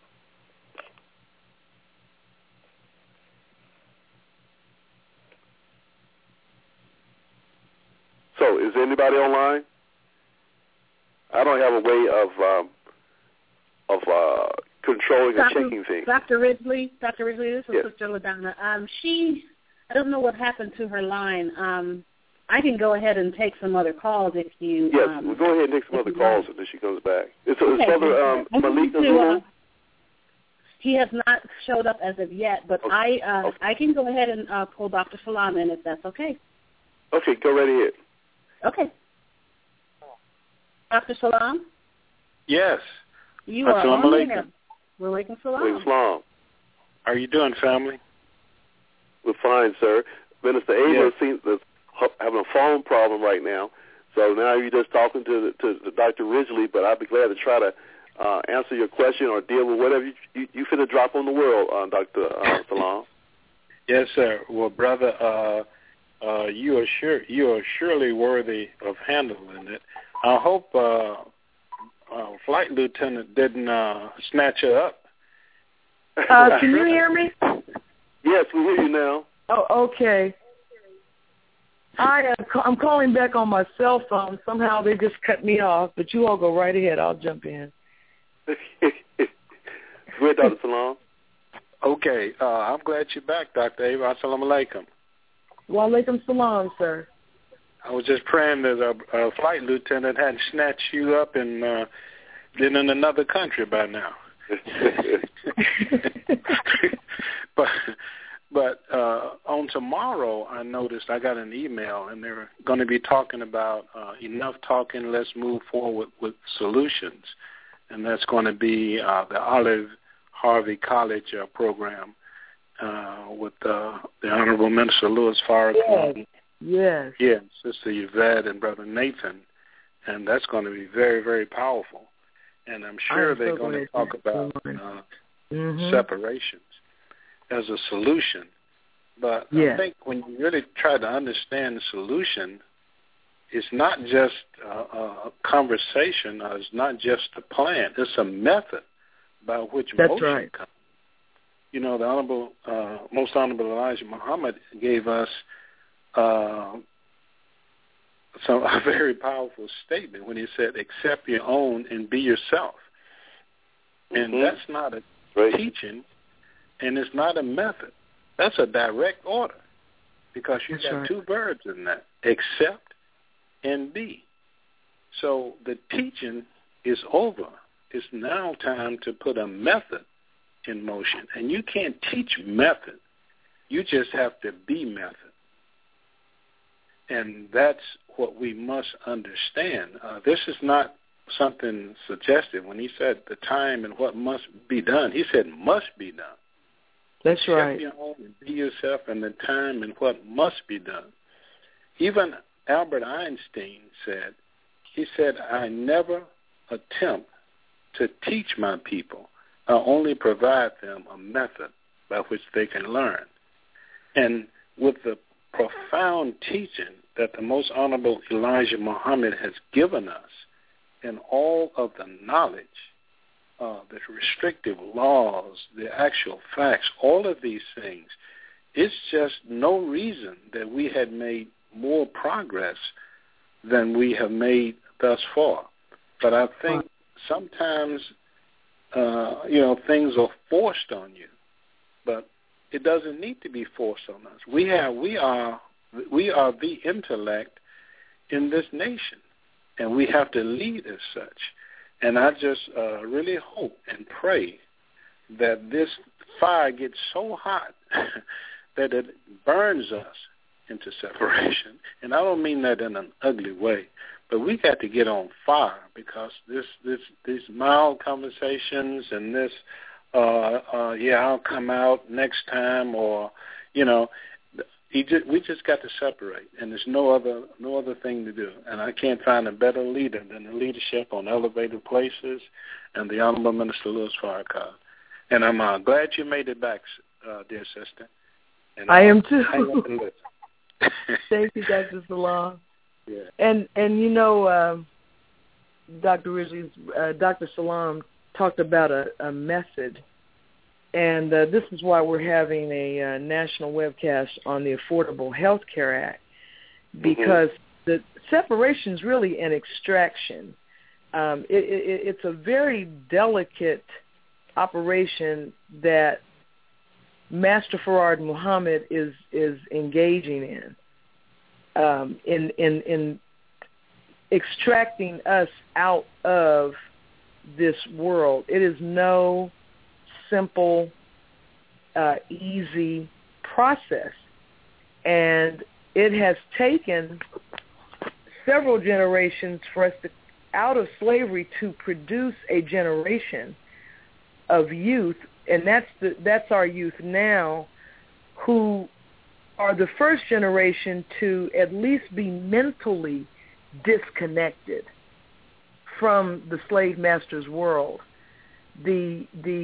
S5: So, is anybody online? I don't have a way of controlling and checking things.
S10: Dr. Ridgely, this is
S5: Yes.
S10: Sister LaDonna. I don't know what happened to her line. I can go ahead and take some other calls if you...
S5: Yes, we'll go ahead and take some other calls until she comes back. It's Brother Malik Azuma?
S10: He has not showed up as of yet, but okay. I can go ahead and pull Dr. Salam in if that's okay.
S5: Okay, go right ahead.
S10: Okay. Dr. Salam?
S11: Yes.
S10: You are on there. Walaikum salam.
S5: Walaikum salam.
S11: How are you doing, family?
S5: We're fine, sir. Minister Ava seems to having a phone problem right now, so now you're just talking to Dr. Ridgely, but I'd be glad to try to answer your question or deal with whatever you finna drop on the world, Dr. Salam.
S11: Yes, sir. Well, brother, you are surely worthy of handling it. I hope Flight Lieutenant didn't snatch her up.
S12: Can you hear me?
S5: Yes, we hear you now.
S12: Oh, okay. I'm calling back on my cell phone. Somehow they just cut me off, but you all go right ahead. I'll jump in.
S5: Go ahead, Dr. Salam.
S11: Okay. I'm glad you're back, Dr. Ava. Assalamu alaikum.
S12: Wa alaikum salam, sir.
S11: I was just praying that a flight lieutenant hadn't snatched you up and been in another country by now. But on tomorrow, I noticed I got an email, and they're going to be talking about enough talking, let's move forward with solutions. And that's going to be the Olive Harvey College program with the Honorable Minister Louis Farrakhan.
S12: Yes.
S11: Yeah, Sister Yvette and Brother Nathan. And that's going to be very, very powerful. And I'm sure they're going to talk about separations as a solution. But I think when you really try to understand the solution, it's not just a conversation, or it's not just a plan. It's a method by which motion comes. You know, the Most Honorable Elijah Muhammad gave us a very powerful statement when he said, accept your own and be yourself. And that's not a teaching, and it's not a method. That's a direct order, because you got two verbs in that, accept and be. So the teaching is over. It's now time to put a method in motion. And you can't teach method. You just have to be method. And that's what we must understand. This is not something suggestive. When he said the time and what must be done, he said must be done.
S12: That's right.
S11: Accept your own and be yourself, and the time and what must be done. Even Albert Einstein said, I never attempt to teach my people. I only provide them a method by which they can learn. And with the profound teaching that the Most Honorable Elijah Muhammad has given us, and all of the knowledge, the restrictive laws, the actual facts, all of these things, it's just no reason that we had made more progress than we have made thus far. But I think sometimes, things are forced on you, but it doesn't need to be forced on us. We are the intellect in this nation, and we have to lead as such. And I just really hope and pray that this fire gets so hot that it burns us into separation. And I don't mean that in an ugly way, but we got to get on fire, because these mild conversations and this, I'll come out next time, or, we just got to separate, and there's no other thing to do. And I can't find a better leader than the leadership on Elevated Places and the Honorable Minister Louis Farrakhan. And I'm glad you made it back, dear sister. And
S12: I am too. Thank you, Dr. Salam.
S11: Yeah.
S12: And Dr. Ridgely's, Dr. Salam talked about a method. And this is why we're having a national webcast on the Affordable Health Care Act, because the separation is really an extraction. It's a very delicate operation that Master Farad Muhammad is engaging in extracting us out of this world. It is no simple, easy process. And it has taken several generations for us to, out of slavery, to produce a generation of youth, and that's our youth now, who are the first generation to at least be mentally disconnected from the slave master's world. The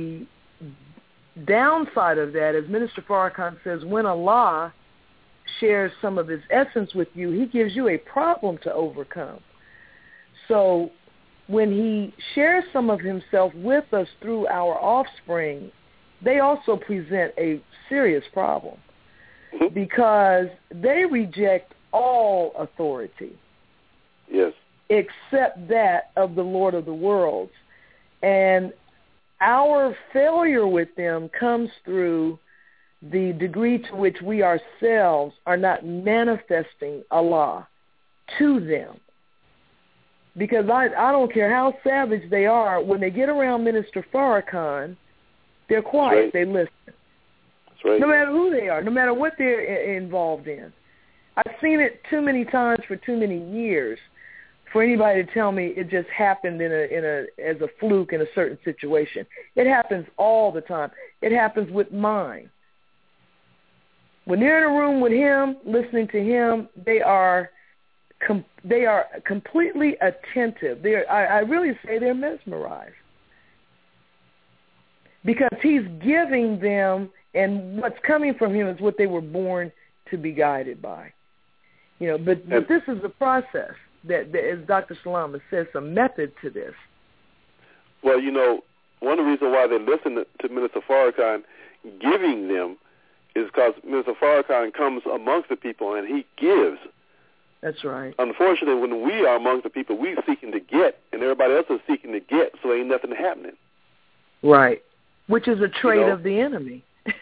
S12: downside of that, as Minister Farrakhan says, when Allah shares some of his essence with you, he gives you a problem to overcome. So when he shares some of himself with us through our offspring, they also present a serious problem, because they reject all authority.
S5: Yes.
S12: Except that of the Lord of the worlds. And our failure with them comes through the degree to which we ourselves are not manifesting Allah to them. Because I don't care how savage they are, when they get around Minister Farrakhan, they're quiet, right. They listen.
S5: That's right.
S12: No matter who they are, no matter what they're involved in. I've seen it too many times for too many years for anybody to tell me it just happened as a fluke in a certain situation. It happens all the time. It happens with mine. When they're in a room with him, listening to him, they are completely attentive. I really say they're mesmerized. because he's giving them, and what's coming from him is what they were born to be guided by. But this is a process that as Dr. Salama says, a method to this.
S5: Well, one of the reasons why they listen to Minister Farrakhan giving them is because Minister Farrakhan comes amongst the people and he gives.
S12: That's right.
S5: Unfortunately, when we are amongst the people, we're seeking to get, and everybody else is seeking to get, so ain't nothing happening.
S12: Right. Which is a trait of the enemy.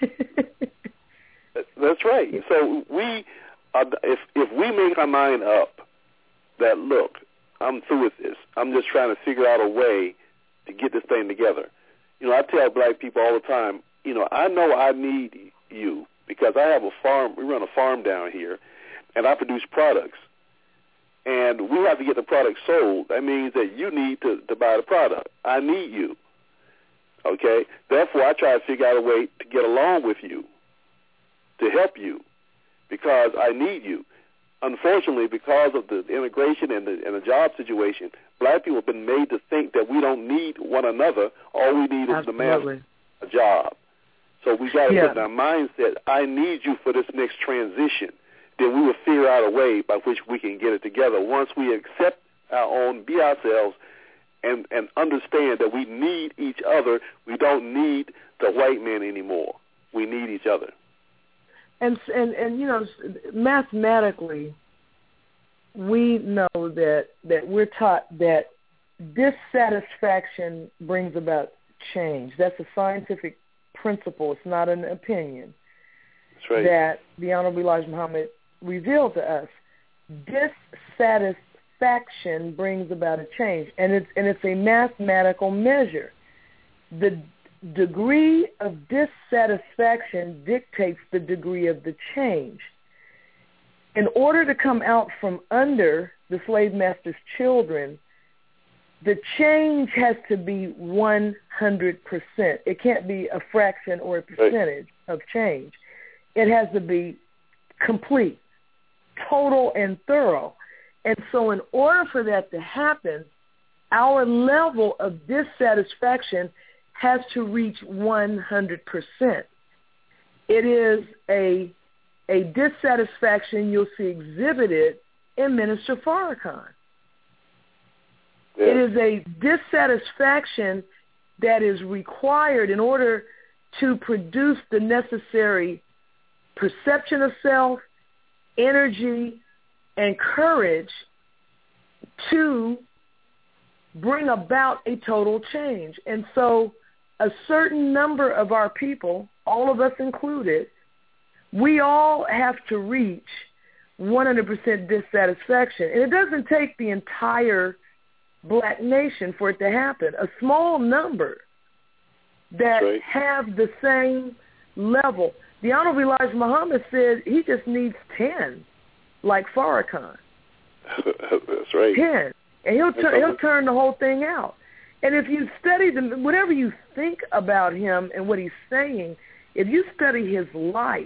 S5: That's right. So if we make our mind up that, look, I'm through with this, I'm just trying to figure out a way to get this thing together. I tell black people all the time, I know I need you because I have a farm. We run a farm down here, and I produce products. And we have to get the product sold. That means that you need to buy the product. I need you. Okay? Therefore, I try to figure out a way to get along with you, to help you, because I need you. Unfortunately, because of the integration and the job situation, black people have been made to think that we don't need one another. All we need is the man a job. So we got to put in our mindset, I need you for this next transition. Then we will figure out a way by which we can get it together. Once we accept our own, be ourselves, and understand that we need each other, we don't need the white man anymore. We need each other.
S12: And mathematically, we know that we're taught that dissatisfaction brings about change. That's a scientific principle. It's not an opinion.
S5: That's right.
S12: That the Honorable Elijah Muhammad revealed to us. Dissatisfaction brings about a change, and it's a mathematical measure. The degree of dissatisfaction dictates the degree of the change. In order to come out from under the slave master's children, the change has to be 100%. It can't be a fraction or a percentage of change. It has to be complete, total, and thorough. And so in order for that to happen, our level of dissatisfaction has to reach 100%. It is a dissatisfaction you'll see exhibited in Minister Farrakhan. Yeah. It is a dissatisfaction that is required in order to produce the necessary perception of self, energy, and courage to bring about a total change. And so a certain number of our people, all of us included, we all have to reach 100% dissatisfaction. And it doesn't take the entire black nation for it to happen. A small number that have the same level. The Honorable Elijah Muhammad said he just needs 10, like Farrakhan.
S5: That's right.
S12: 10. And he'll turn the whole thing out. And if you study whatever you think about him and what he's saying, if you study his life,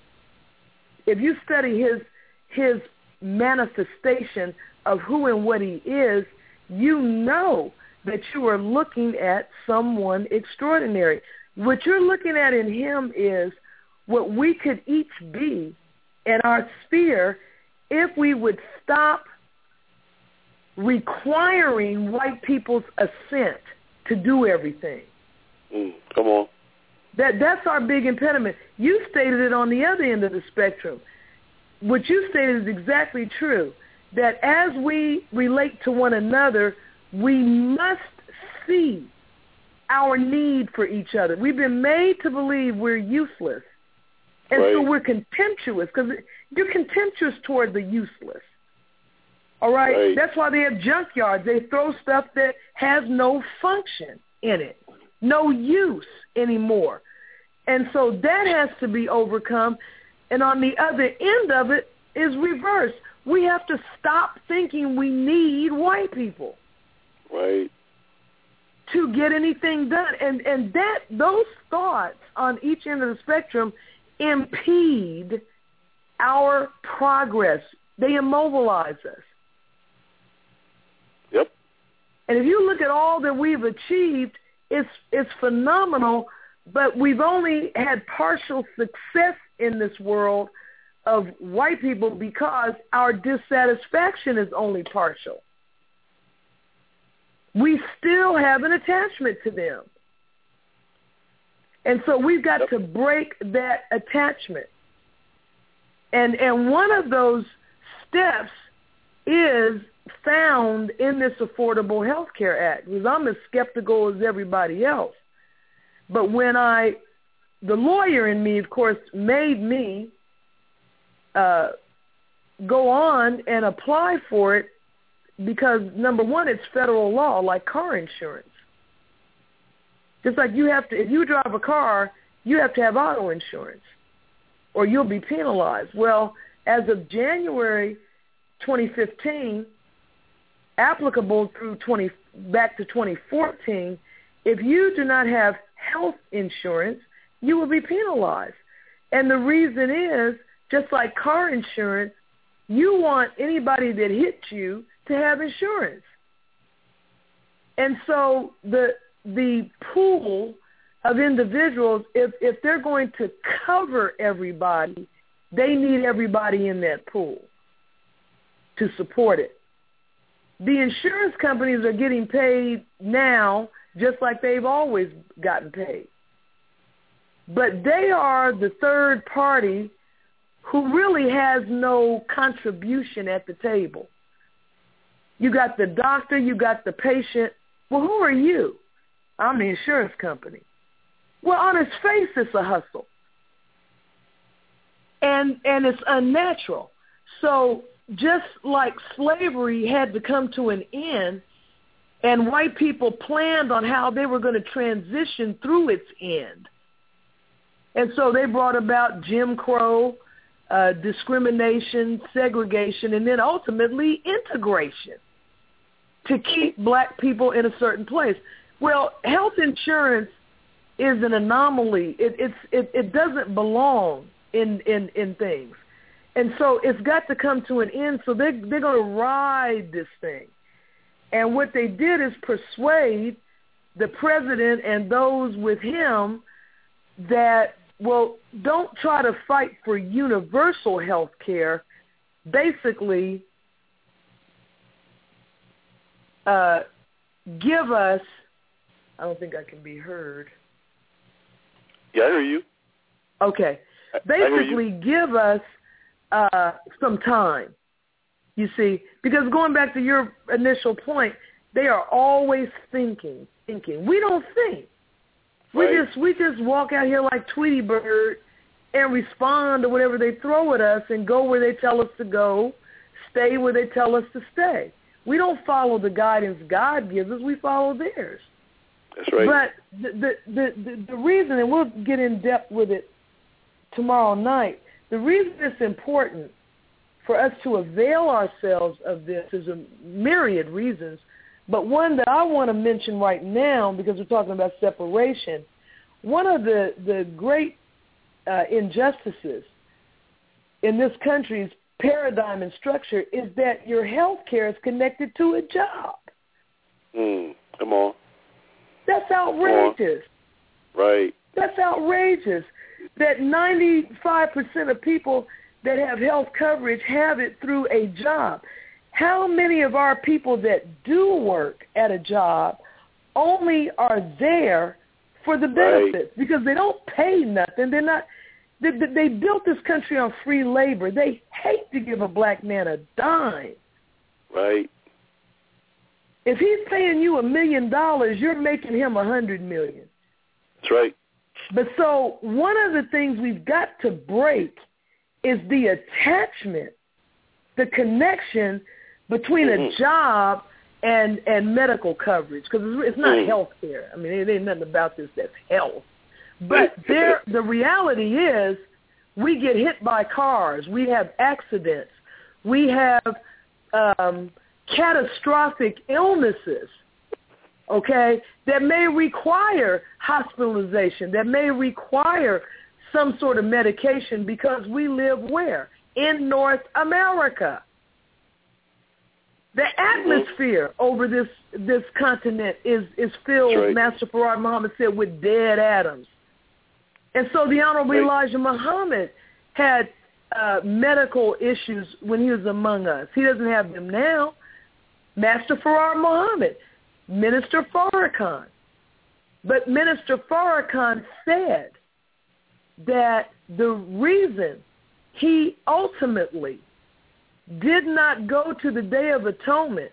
S12: if you study his manifestation of who and what he is, you know that you are looking at someone extraordinary. What you're looking at in him is what we could each be in our sphere if we would stop requiring white people's assent to do everything.
S5: Come on.
S12: That's our big impediment. You stated it on the other end of the spectrum. What you stated is exactly true, that as we relate to one another, we must see our need for each other. We've been made to believe we're useless. And so we're contemptuous, because you're contemptuous toward the useless. All right? That's why they have junkyards. They throw stuff that has no function in it, no use anymore. And so that has to be overcome. And on the other end of it is reverse. We have to stop thinking we need white people to get anything done. And those thoughts on each end of the spectrum impede our progress. They immobilize us.
S5: Yep.
S12: And if you look at all that we've achieved, it's phenomenal, But we've only had partial success in this world of white people because our dissatisfaction is only partial. We still have an attachment to them. And so we've got to break that attachment. And one of those steps is found in this Affordable Health Care Act, because I'm as skeptical as everybody else. But when the lawyer in me, of course, made me go on and apply for it because, number one, it's federal law, like car insurance. Just like you have to, if you drive a car, you have to have auto insurance or you'll be penalized. Well, as of January 2015, applicable through back to 2014, if you do not have health insurance, you will be penalized. And the reason is, just like car insurance, you want anybody that hits you to have insurance. And so the pool of individuals, if they're going to cover everybody, they need everybody in that pool to support it. The insurance companies are getting paid now just like they've always gotten paid. But they are the third party who really has no contribution at the table. You got the doctor, you got the patient. Well, who are you? I'm the insurance company. Well, on its face, it's a hustle. And it's unnatural. So just like slavery had to come to an end, and white people planned on how they were going to transition through its end. And so they brought about Jim Crow, discrimination, segregation, and then ultimately integration to keep black people in a certain place. Well, health insurance is an anomaly. It doesn't belong in things. And so it's got to come to an end, so they're going to ride this thing. And what they did is persuade the president and those with him that, well, don't try to fight for universal health care. Basically, give us, I don't think I can be heard.
S5: Yeah, I hear you.
S12: Okay. Basically, give us some time, you see, because going back to your initial point, they are always thinking. We don't think.
S5: Right.
S12: We just walk out here like Tweety Bird and respond to whatever they throw at us and go where they tell us to go, stay where they tell us to stay. We don't follow the guidance God gives us. We follow theirs.
S5: That's right.
S12: But the reason, and we'll get in depth with it tomorrow night, the reason it's important for us to avail ourselves of this is a myriad reasons, but one that I want to mention right now, because we're talking about separation, one of the great injustices in this country's paradigm and structure is that your health care is connected to a job.
S5: Come on.
S12: That's outrageous.
S5: Right.
S12: That's outrageous that 95% of people that have health coverage have it through a job. How many of our people that do work at a job only are there for the benefits? Right. Because they don't pay nothing. They're not. They built this country on free labor. They hate to give a black man a dime.
S5: Right.
S12: If he's paying you $1 million, you're making him $100 million.
S5: That's right.
S12: But so one of the things we've got to break is the attachment, the connection between a job and medical coverage, because it's not health care. I mean, there ain't nothing about this that's health. But the reality is we get hit by cars. We have accidents. We have catastrophic illnesses, okay, that may require hospitalization, that may require some sort of medication because we live where? In North America. The atmosphere over this continent is filled, Master Farad Muhammad said, with dead atoms. And so the Honorable Elijah Muhammad had medical issues when he was among us. He doesn't have them now. Master Farrar Muhammad, Minister Farrakhan. But Minister Farrakhan said that the reason he ultimately did not go to the Day of Atonement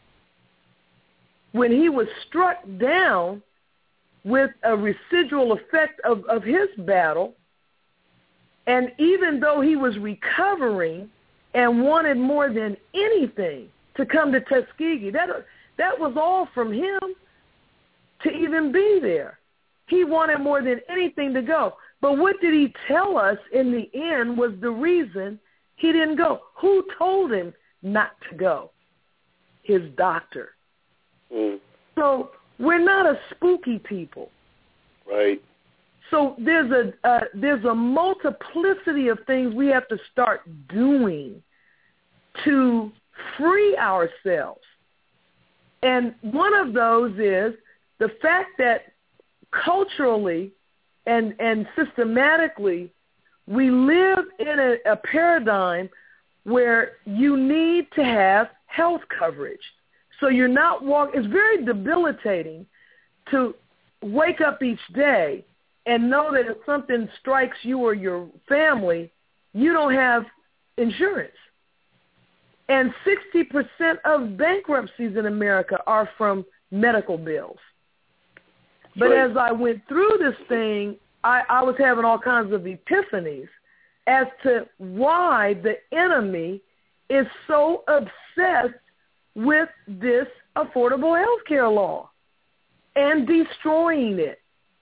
S12: when he was struck down with a residual effect of his battle, and even though he was recovering and wanted more than anything to come to Tuskegee, that was all from him to even be there. He wanted more than anything to go. But what did he tell us in the end was the reason he didn't go? Who told him not to go? His doctor. So we're not a spooky people.
S5: Right.
S12: So there's a multiplicity of things we have to start doing to free ourselves. And one of those is the fact that culturally and systematically we live in a paradigm where you need to have health coverage. So you're not it's very debilitating to wake up each day and know that if something strikes you or your family, you don't have insurance. And 60% of bankruptcies in America are from medical bills. But as I went through this thing, I was having all kinds of epiphanies as to why the enemy is so obsessed with this affordable health care law and destroying it.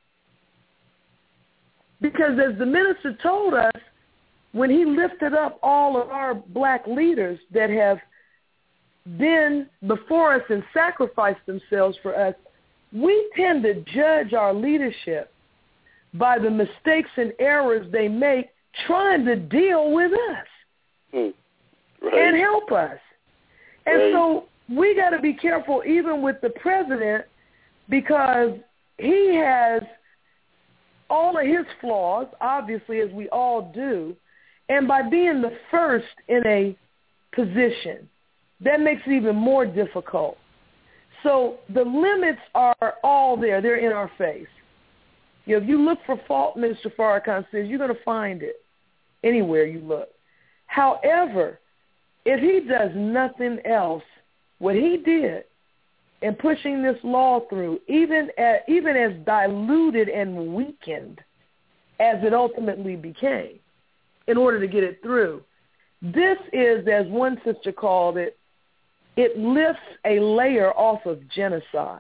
S12: Because as the minister told us, when he lifted up all of our black leaders that have been before us and sacrificed themselves for us, we tend to judge our leadership by the mistakes and errors they make trying to deal with us and help us. And so we got to be careful even with the president, because he has all of his flaws, obviously, as we all do, and by being the first in a position, that makes it even more difficult. So the limits are all there. They're in our face. You know, if you look for fault, Minister Farrakhan says, you're going to find it anywhere you look. However, if he does nothing else, what he did in pushing this law through, even as diluted and weakened as it ultimately became, in order to get it through, this is, as one sister called it, it lifts a layer off of genocide.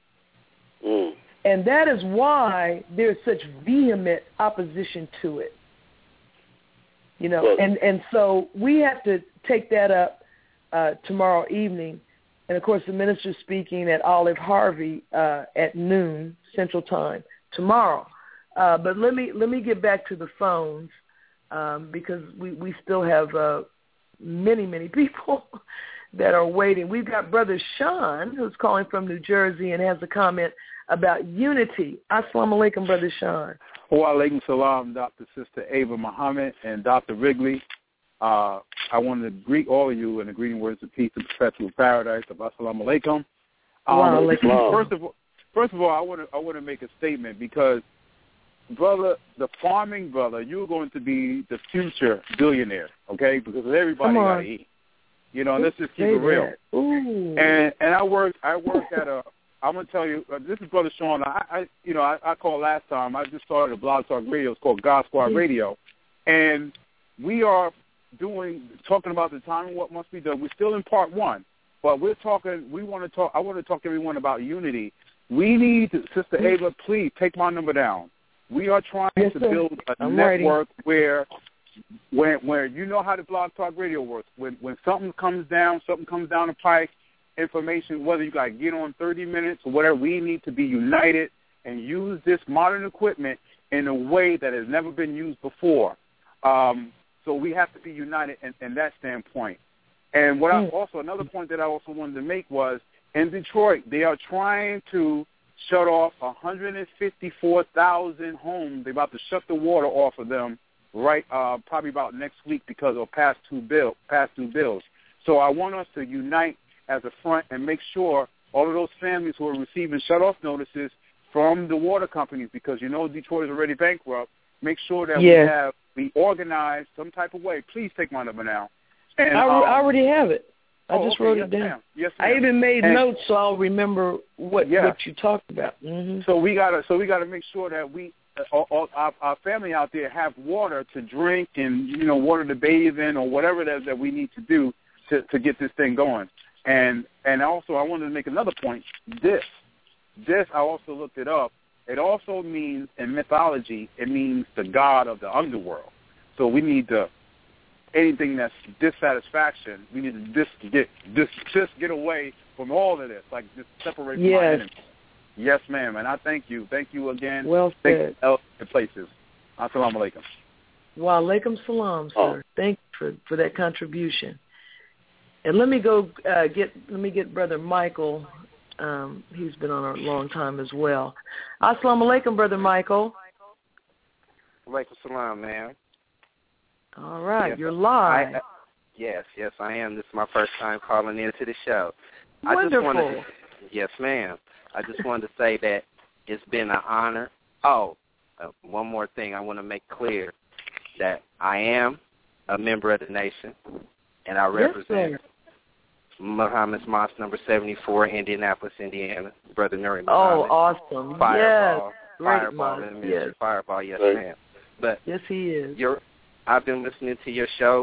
S12: And that is why there's such vehement opposition to it. You know, and so we have to take that up tomorrow evening. And, of course, the minister's speaking at Olive Harvey at noon Central Time tomorrow. But let me get back to the phones because we still have many, many people that are waiting. We've got Brother Sean, who's calling from New Jersey and has a comment about unity. Assalamu alaikum, Brother Sean.
S13: Wa alaikum salam, Dr. Sister Ava Muhammad and Dr. Wrigley. I want to greet all of you in the greeting words of peace and perpetual paradise of Assalamu alaikum. First of all, I want to make a statement because, brother, the farming brother, you're going to be the future billionaire, okay? Because everybody got to eat. You know, let's just keep it real. And I work at a. I'm gonna tell you, this is Brother Sean. I called last time. I just started a blog talk radio. It's called God Squad Radio, and we are talking about the time and what must be done. We're still in part one, but we're talking. I want to talk to everyone about unity. We need to, Sister Ava, please take my number down. We are trying to build a network where you know how the blog talk radio works. When something comes down the pike, information, whether you got to get on 30 minutes or whatever, we need to be united and use this modern equipment in a way that has never been used before. So we have to be united in that standpoint. And what another point that I also wanted to make was, in Detroit, they are trying to shut off 154,000 homes. They're about to shut the water off of them probably about next week because of past due bills. So I want us to unite as a front and make sure all of those families who are receiving shut-off notices from the water companies, because Detroit is already bankrupt, make sure that we organize some type of way. Please take my number now. And,
S12: I already have it. I just wrote it down.
S13: Ma'am. Yes, ma'am.
S12: I even made notes so I'll remember what you talked about. Mm-hmm.
S13: So we gotta make sure that we our family out there have water to drink and water to bathe in or whatever it is that we need to do to get this thing going. And also I wanted to make another point. This I also looked it up. It also means in mythology it means the god of the underworld. So we need to. Anything that's dissatisfaction, we need to just get away from all of this, like just separate from our enemies. Yes, ma'am, and I thank you. Thank you again.
S12: Well said.
S13: Places. Assalamu alaikum.
S12: Wa alaikum salam, sir. Thank you for that contribution. And let me get Brother Michael. He's been on a long time as well. Assalamu alaikum, Brother Michael.
S14: Alaikum salam, ma'am.
S12: All right, you're live.
S14: Yes, I am. This is my first time calling into the show.
S12: Wonderful.
S14: Yes, ma'am. I just wanted to say that it's been an honor. Oh, one more thing I want to make clear, that I am a member of the nation, and I represent Muhammad's Mosque number 74, Indianapolis, Indiana. Brother Nuri Muhammad.
S12: Oh, awesome.
S14: Fireball.
S12: Yes.
S14: Fireball.
S12: Yes.
S14: Fireball, yes, ma'am. But
S12: yes, he is.
S14: I've been listening to your show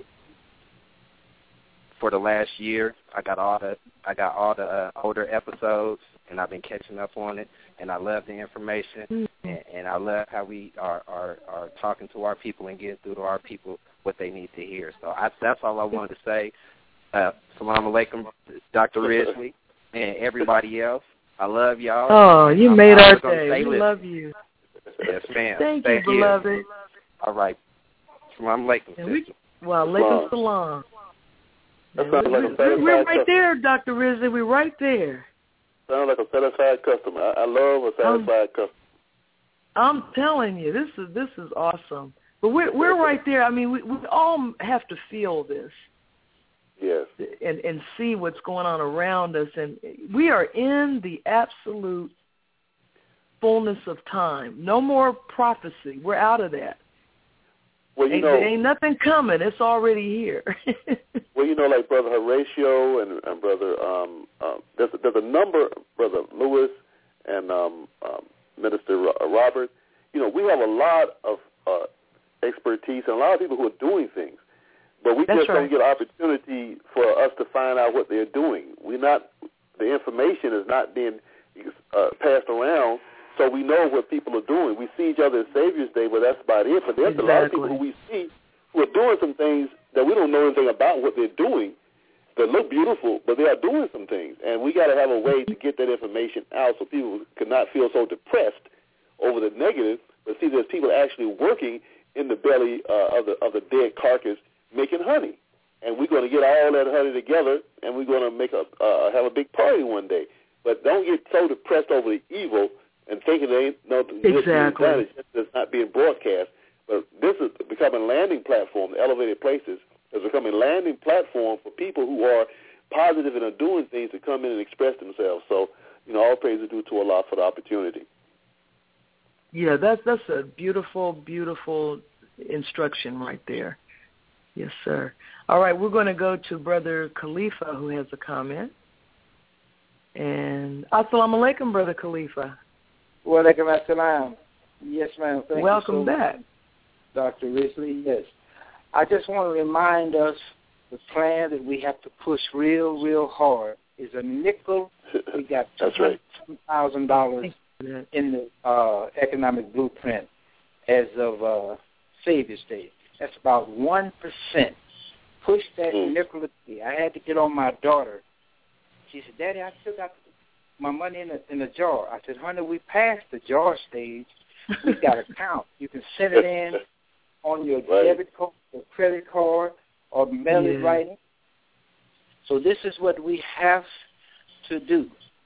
S14: for the last year. I got all the older episodes, and I've been catching up on it. And I love the information, and I love how we are talking to our people and getting through to our people what they need to hear. So that's all I wanted to say. Salaam alaikum, Dr. Ridgely, and everybody else. I love y'all.
S12: Oh, you made our day. We love you.
S14: Yes, ma'am.
S12: Thank you, beloved.
S14: All right. Salaam alaikum.
S12: Well, alaikum salam. We're right there, Dr. Ridgely. We're right there.
S5: Sounds like a satisfied customer. I love a satisfied customer.
S12: I'm telling you, this is awesome. But we're right there. I mean, we all have to feel this.
S5: Yes.
S12: And see what's going on around us, and we are in the absolute fullness of time. No more prophecy. We're out of that.
S5: Well,
S12: ain't nothing coming. It's already here.
S5: Well, like Brother Horatio and Brother, there's a number, Brother Lewis and Minister Robert. We have a lot of expertise and a lot of people who are doing things, but we just don't get an opportunity for us to find out what they're doing. The information is not being passed around. So we know what people are doing. We see each other at Savior's Day, but that's about it. But there's a lot of people who we see who are doing some things that we don't know anything about what they're doing that look beautiful, but they are doing some things. And we got to have a way to get that information out so people cannot feel so depressed over the negative, but see there's people actually working in the belly of the dead carcass making honey. And we're going to get all that honey together, and we're going to make have a big party one day. But don't get so depressed over the evil and thinking they ain't no good being done. It's not being broadcast. But this is becoming a landing platform. The Elevated Places is becoming a landing platform for people who are positive and are doing things to come in and express themselves. So, all praise is due to Allah for the opportunity.
S12: Yeah, that's a beautiful, beautiful instruction right there. Yes, sir. All right, we're going to go to Brother Khalifa, who has a comment. And assalamu alaikum, Brother Khalifa.
S15: Wa alaikum assalam. Yes, ma'am. Thank
S12: Welcome
S15: you so
S12: back.
S15: much, Dr. Ridgely. Yes. I just want to remind us the plan that we have to push real, real hard is a nickel. We got $200,000 in the economic blueprint as of Savior's Day. That's about 1%. Push that nickel. I had to get on my daughter. She said, Daddy, I still got my money in the jar. I said, honey, we passed the jar stage. We got to count. You can send it in on your debit card, or credit card, or mail it writing. So this is what we have to do.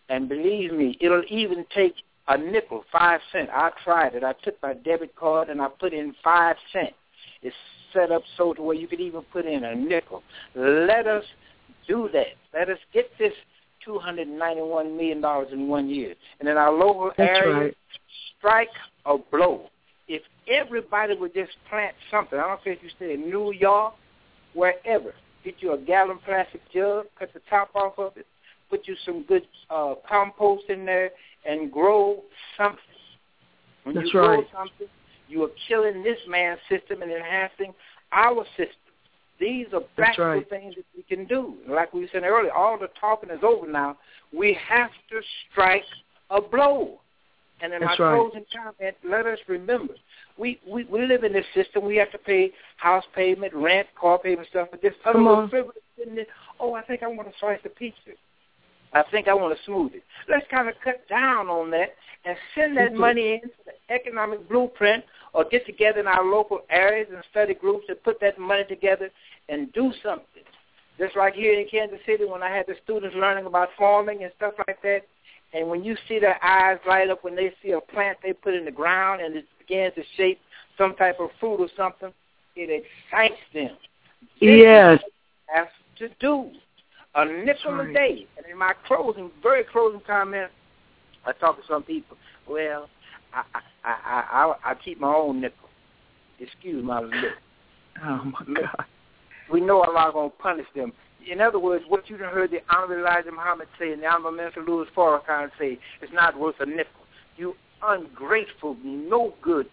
S15: And believe me, it'll even take a nickel, 5 cents. I tried it. I took my debit card and I put in 5 cents. It's set up so to where you could even put in a nickel. Let us do that. Let us get this $291 million in 1 year. And in our local area, strike a blow. If everybody would just plant something, I don't care if you stay in New York, wherever, get you a gallon plastic jug, cut the top off of it, put you some good compost in there, and grow something. When you grow something, you are killing this man's system and enhancing our system. These are practical things that we can do. Like we said earlier, all the talking is over now. We have to strike a blow. And in my closing comment, let us remember, we live in this system. We have to pay house payment, rent, car payment, stuff. But this other little frivolous thing, I think I want a slice of pizza. I think I want a smoothie. Let's kind of cut down on that and send that money into the economic blueprint, or get together in our local areas and study groups and put that money together and do something. Just like here in Kansas City when I had the students learning about farming and stuff like that, and when you see their eyes light up when they see a plant they put in the ground and it begins to shape some type of fruit or something, it excites them.
S12: Yes.
S15: Have to do a nickel a day. And in my very closing comment, I talk to some people. Well, I keep my own nickel. Excuse my lip.
S12: Oh my God.
S15: We know Allah going to punish them. In other words, what you done heard the Honorable Elijah Muhammad say and the Honorable Minister Louis Farrakhan say, it's not worth a nickel. You ungrateful, no good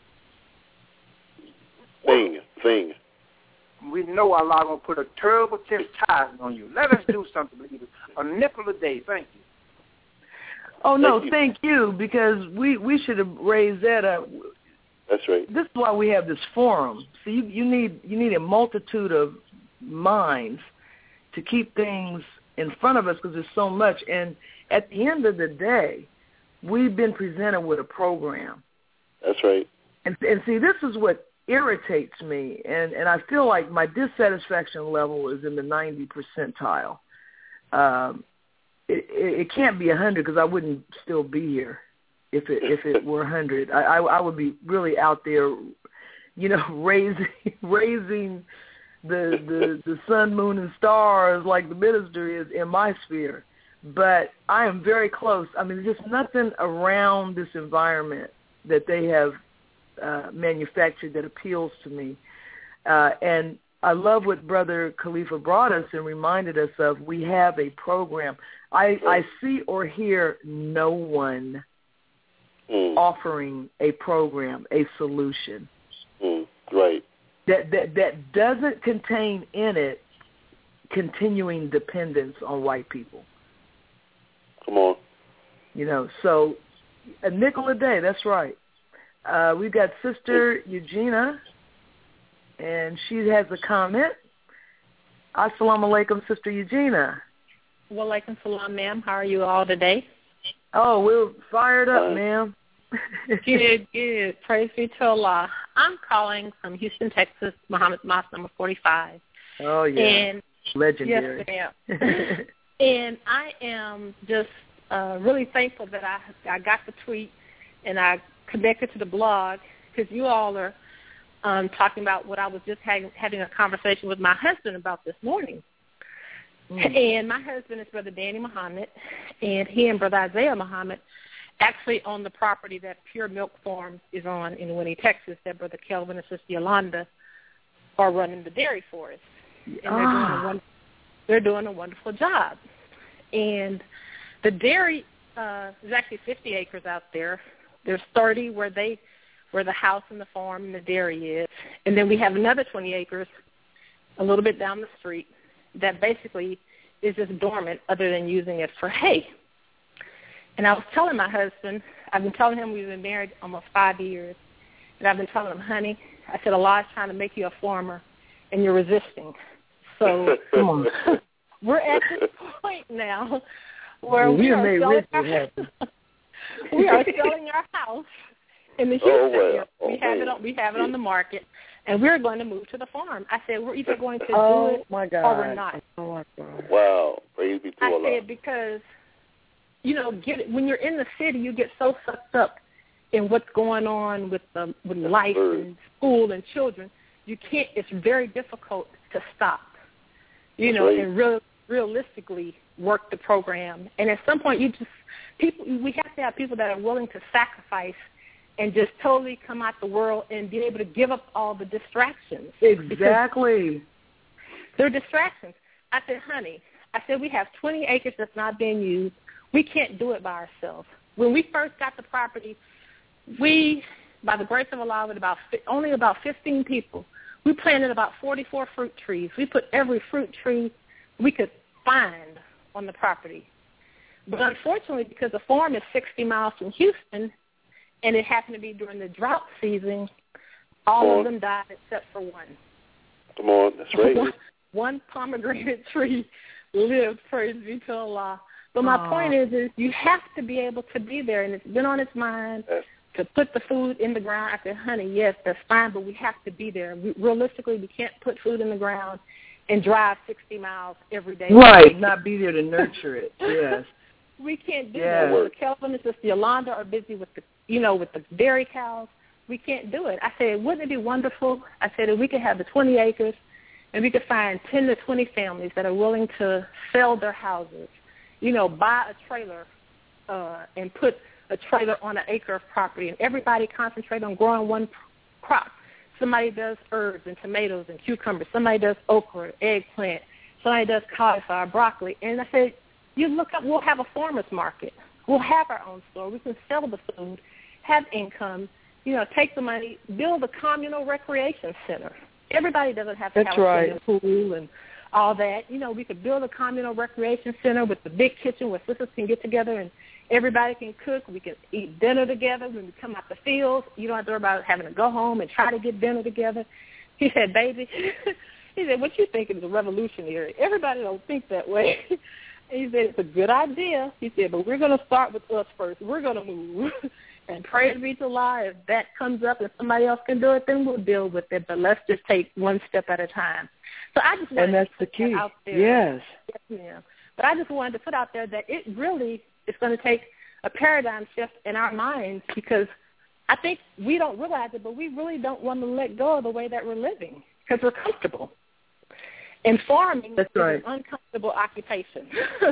S5: thing.
S15: We know Allah going to put a terrible chastisement on you. Let us do something, believers. A nickel a day. Thank you.
S12: Oh, no, thank you, because we should have raised that up.
S5: That's right.
S12: This is why we have this forum. See, you need a multitude of minds to keep things in front of us because there's so much. And at the end of the day, we've been presented with a program.
S5: That's right.
S12: And see, this is what irritates me, and I feel like my dissatisfaction level is in the 90 percentile. It can't be 100 because I wouldn't still be here if it were 100. I would be really out there, raising the sun, moon, and stars like the minister is in my sphere. But I am very close. I mean, there's just nothing around this environment that they have manufactured that appeals to me. And I love what Brother Khalifa brought us and reminded us of. We have a program. I see or hear no one offering a program, a solution.
S5: Right.
S12: That doesn't contain in it continuing dependence on white people.
S5: Come on.
S12: So a nickel a day, that's right. We've got Sister Eugenia, and she has a comment. Assalamu alaikum, Sister Eugenia.
S16: Wa alaikum salam, ma'am. How are you all today?
S12: Oh, we're fired up, ma'am.
S16: Good. Praise be to Allah. I'm calling from Houston, Texas, Muhammad Mosque number 45.
S12: Oh, yeah.
S16: And
S12: legendary.
S16: Yes, ma'am. And I am just really thankful that I got the tweet and I connected to the blog because you all are talking about what I was just having a conversation with my husband about this morning. And my husband is Brother Danny Muhammad, and he and Brother Isaiah Muhammad actually own the property that Pure Milk Farm is on in Winnie, Texas, that Brother Kelvin and Sister Yolanda are running the dairy for us. And they're doing a wonderful job. And the dairy is actually 50 acres out there. There's 30 where the house and the farm and the dairy is. And then we have another 20 acres a little bit down the street that basically is just dormant other than using it for hay. And I was telling my husband, I've been telling him we've been married almost 5 years, and I've been telling him, honey, I said, Allah is trying to make you a farmer, and you're resisting. So we're at this point now where we are selling our house in the Houston area. We have it on the market, and we're going to move to the farm. I said, we're either going to do it or we're not.
S5: Wow. Praise be to Allah.
S16: I said, because when you're in the city, you get so sucked up in what's going on with life and school and children. You can't. It's very difficult to stop. And realistically work the program. And at some point, we have to have people that are willing to sacrifice and just totally come out the world and be able to give up all the distractions.
S12: Exactly.
S16: They're distractions. I said, honey, we have 20 acres that's not being used. We can't do it by ourselves. When we first got the property, we, by the grace of Allah, with only about 15 people, we planted about 44 fruit trees. We put every fruit tree we could find on the property. But unfortunately, because the farm is 60 miles from Houston, and it happened to be during the drought season, all of them died except for one.
S5: Come on, that's right.
S16: One pomegranate tree lived, praise be to Allah. But my point is you have to be able to be there, and it's been on its mind to put the food in the ground. I said, honey, yes, that's fine, but we have to be there. Realistically, we can't put food in the ground and drive 60 miles every day.
S12: Right, not be there to nurture it, yes.
S16: We can't do that. Well, Kelvin and Sister Yolanda are busy with the dairy cows. We can't do it. I said, wouldn't it be wonderful? I said, if we could have the 20 acres and we could find 10 to 20 families that are willing to sell their houses, buy a trailer and put a trailer on an acre of property, and everybody concentrate on growing one crop. Somebody does herbs and tomatoes and cucumbers. Somebody does okra, eggplant. Somebody does cauliflower, broccoli. And I said, you look up, we'll have a farmer's market. We'll have our own store. We can sell the food, have income, take the money, build a communal recreation center. Everybody doesn't have to have a pool and all that. We could build a communal recreation center with the big kitchen where sisters can get together and everybody can cook. We can eat dinner together when we come out the fields. You don't have to worry about having to go home and try to get dinner together. He said, baby, he said, what you thinking is a revolutionary. Everybody don't think that way. He said, it's a good idea. He said, but we're going to start with us first. We're going to move. And praise be to Allah, if that comes up and somebody else can do it, then we'll deal with it. But let's just take one step at a time. So I just wanted to put that out there.
S12: Yes.
S16: Yes, ma'am. But I just wanted to put out there that it really is going to take a paradigm shift in our minds, because I think we don't realize it, but we really don't want to let go of the way that we're living because we're comfortable. And farming is an uncomfortable occupation.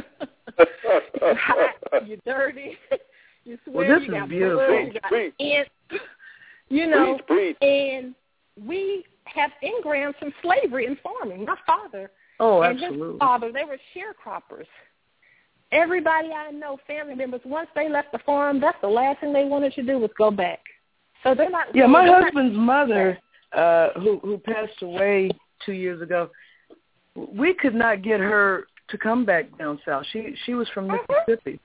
S16: You're hot, you're dirty, you sweat,
S12: well, this
S16: you got
S12: is beautiful.
S16: blood, you got ants,
S5: breathe.
S16: And we have engrams from slavery and farming. My father and his father, they were sharecroppers. Everybody I know, family members, once they left the farm, that's the last thing they wanted to do was go back. So they're not.
S12: Yeah, my husband's mother, who passed away 2 years ago, we could not get her to come back down south. She was from Mississippi.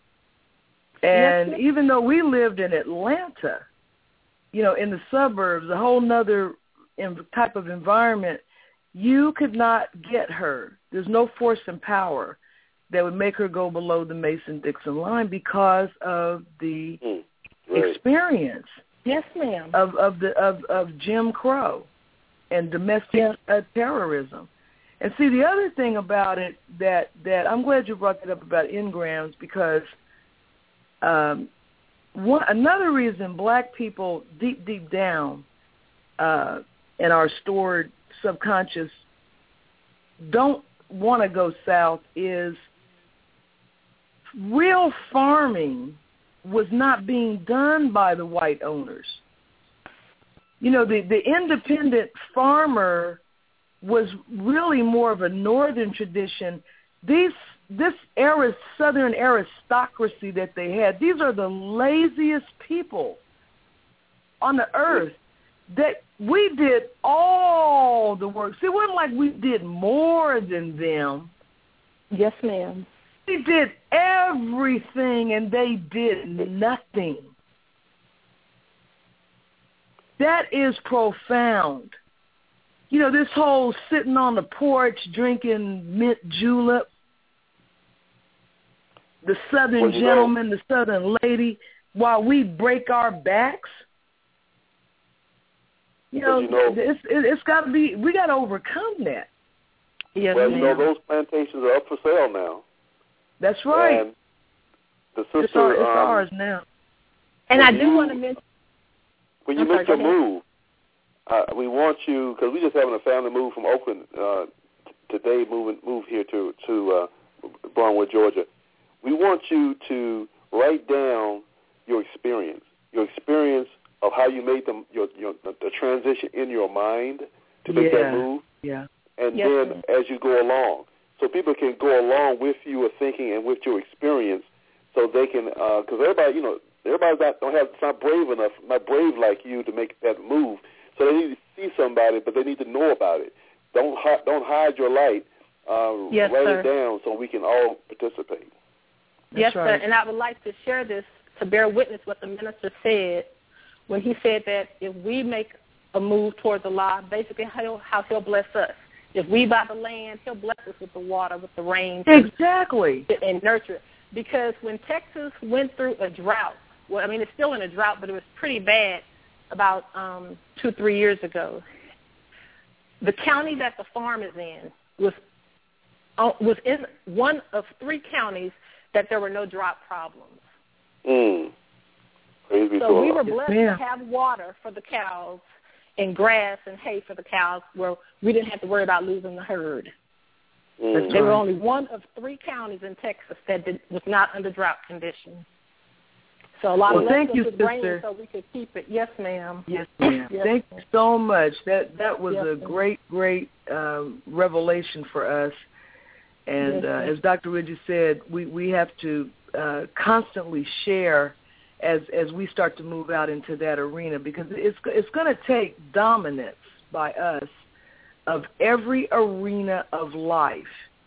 S12: And even though we lived in Atlanta, in the suburbs, a whole nother type of environment, you could not get her. There's no force and power that would make her go below the Mason-Dixon line because of the experience.
S16: Yes, ma'am.
S12: Of Jim Crow and domestic terrorism. And see, the other thing about it that I'm glad you brought that up about engrams, because another reason black people deep down in our stored subconscious don't want to go south is real farming was not being done by the white owners. The independent farmer was really more of a northern tradition. This southern aristocracy that they had, these are the laziest people on the earth. That we did all the work. See, it wasn't like we did more than them.
S16: Yes, ma'am.
S12: We did everything, and they did nothing. That is profound. This whole sitting on the porch drinking mint julep, the southern gentleman, the southern lady, while we break our backs. It's got to be, we got to overcome that.
S16: Yes,
S5: well, those plantations are up for sale now.
S12: That's right.
S5: And the sister.
S12: It's ours now.
S16: And I do want to mention.
S5: When you make your move, we want you, because we're just having a family move from Oakland today, move here to Barnwood, Georgia. We want you to write down your experience of how you made the transition in your mind to make that move.
S12: Yeah.
S5: And then as you go along, so people can go along with you thinking and with your experience, so they can, because everybody, everybody's not brave enough, not brave like you to make that move. So they need to see somebody, but they need to know about it. Don't hide your light. Write it down so we can all participate.
S16: Yes, sir. And I would like to share this to bear witness what the minister said when he said that if we make a move towards Allah, basically how he'll bless us. If we buy the land, he'll bless us with the water, with the rain.
S12: Exactly.
S16: And nurture it. Because when Texas went through a drought, well, I mean, it's still in a drought, but it was pretty bad about 2-3 years ago. The county that the farm is in was in one of 3 counties that there were no drought problems. So we were blessed to have water for the cows and grass and hay for the cows where we didn't have to worry about losing the herd. There were only one of 3 counties in Texas that was not under drought conditions. So a lot of
S12: thank you,
S16: was raining
S12: sister.
S16: so we could keep it. Yes, ma'am.
S12: Yes, ma'am. Thank you so much. That was a great revelation for us. And as Dr. Ridges said, we have to constantly share as we start to move out into that arena, because it's going to take dominance by us of every arena of life.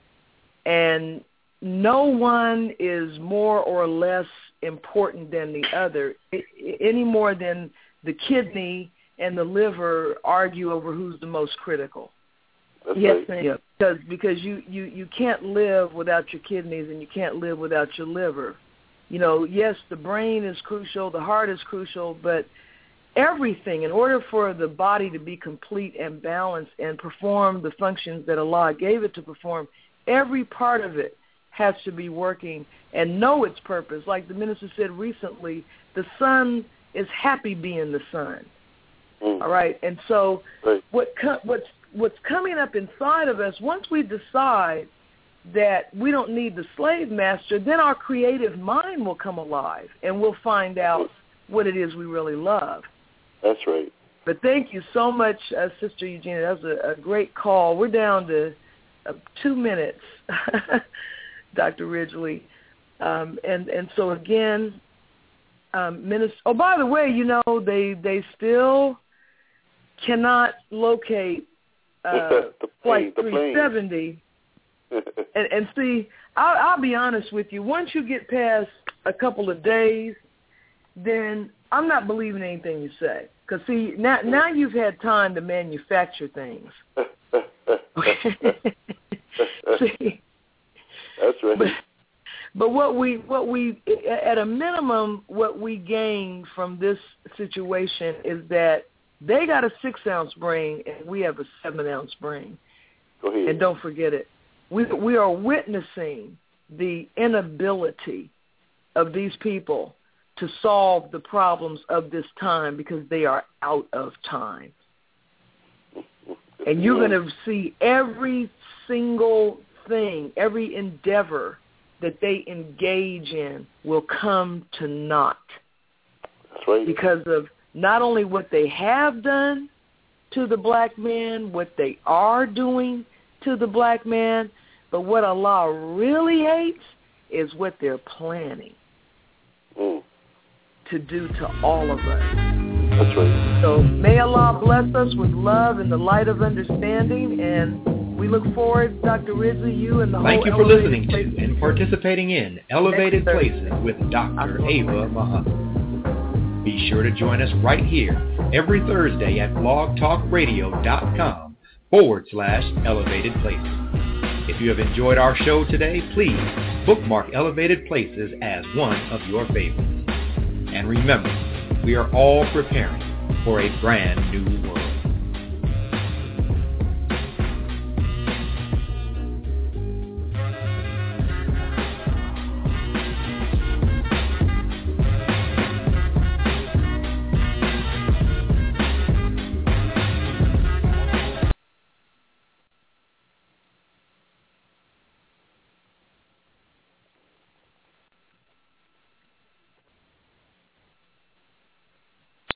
S12: And no one is more or less important than the other, any more than the kidney and the liver argue over who's the most critical.
S5: Yes,
S12: ma'am. Yeah, because you can't live without your kidneys and you can't live without your liver. Yes, the brain is crucial, the heart is crucial, but everything, in order for the body to be complete and balanced and perform the functions that Allah gave it to perform, every part of it has to be working and know its purpose. Like the minister said recently, the sun is happy being the sun. All right? And so what's coming up inside of us, once we decide that we don't need the slave master, then our creative mind will come alive and we'll find out what it is we really love.
S5: That's right.
S12: But thank you so much, Sister Eugenia. That was a great call. We're down to 2 minutes, Dr. Ridgely. And so again, Minister. Oh, by the way, they still cannot locate Flight 370. And see, I'll be honest with you. Once you get past a couple of days, then I'm not believing anything you say. Because, see, now you've had time to manufacture things. See?
S5: That's right.
S12: But what we at a minimum, what we gain from this situation is that they got a 6-ounce brain and we have a 7-ounce brain.
S5: Go ahead.
S12: And don't forget it. We are witnessing the inability of these people to solve the problems of this time because they are out of time. And you're going to see every single thing, every endeavor that they engage in will come to naught.
S5: That's right.
S12: Because of not only what they have done to the black man, what they are doing to the black man, but what Allah really hates is what they're planning to do to all of us.
S5: That's right.
S12: So may Allah bless us with love and the light of understanding, and we look forward, Dr. Ridgely, you and the whole
S2: Thank you for listening to and participating in Elevated Places with Dr. Ava Muhammad. Be sure to join us right here every Thursday at blogtalkradio.com/Elevated Places. If you have enjoyed our show today, please bookmark Elevated Places as one of your favorites. And remember, we are all preparing for a brand new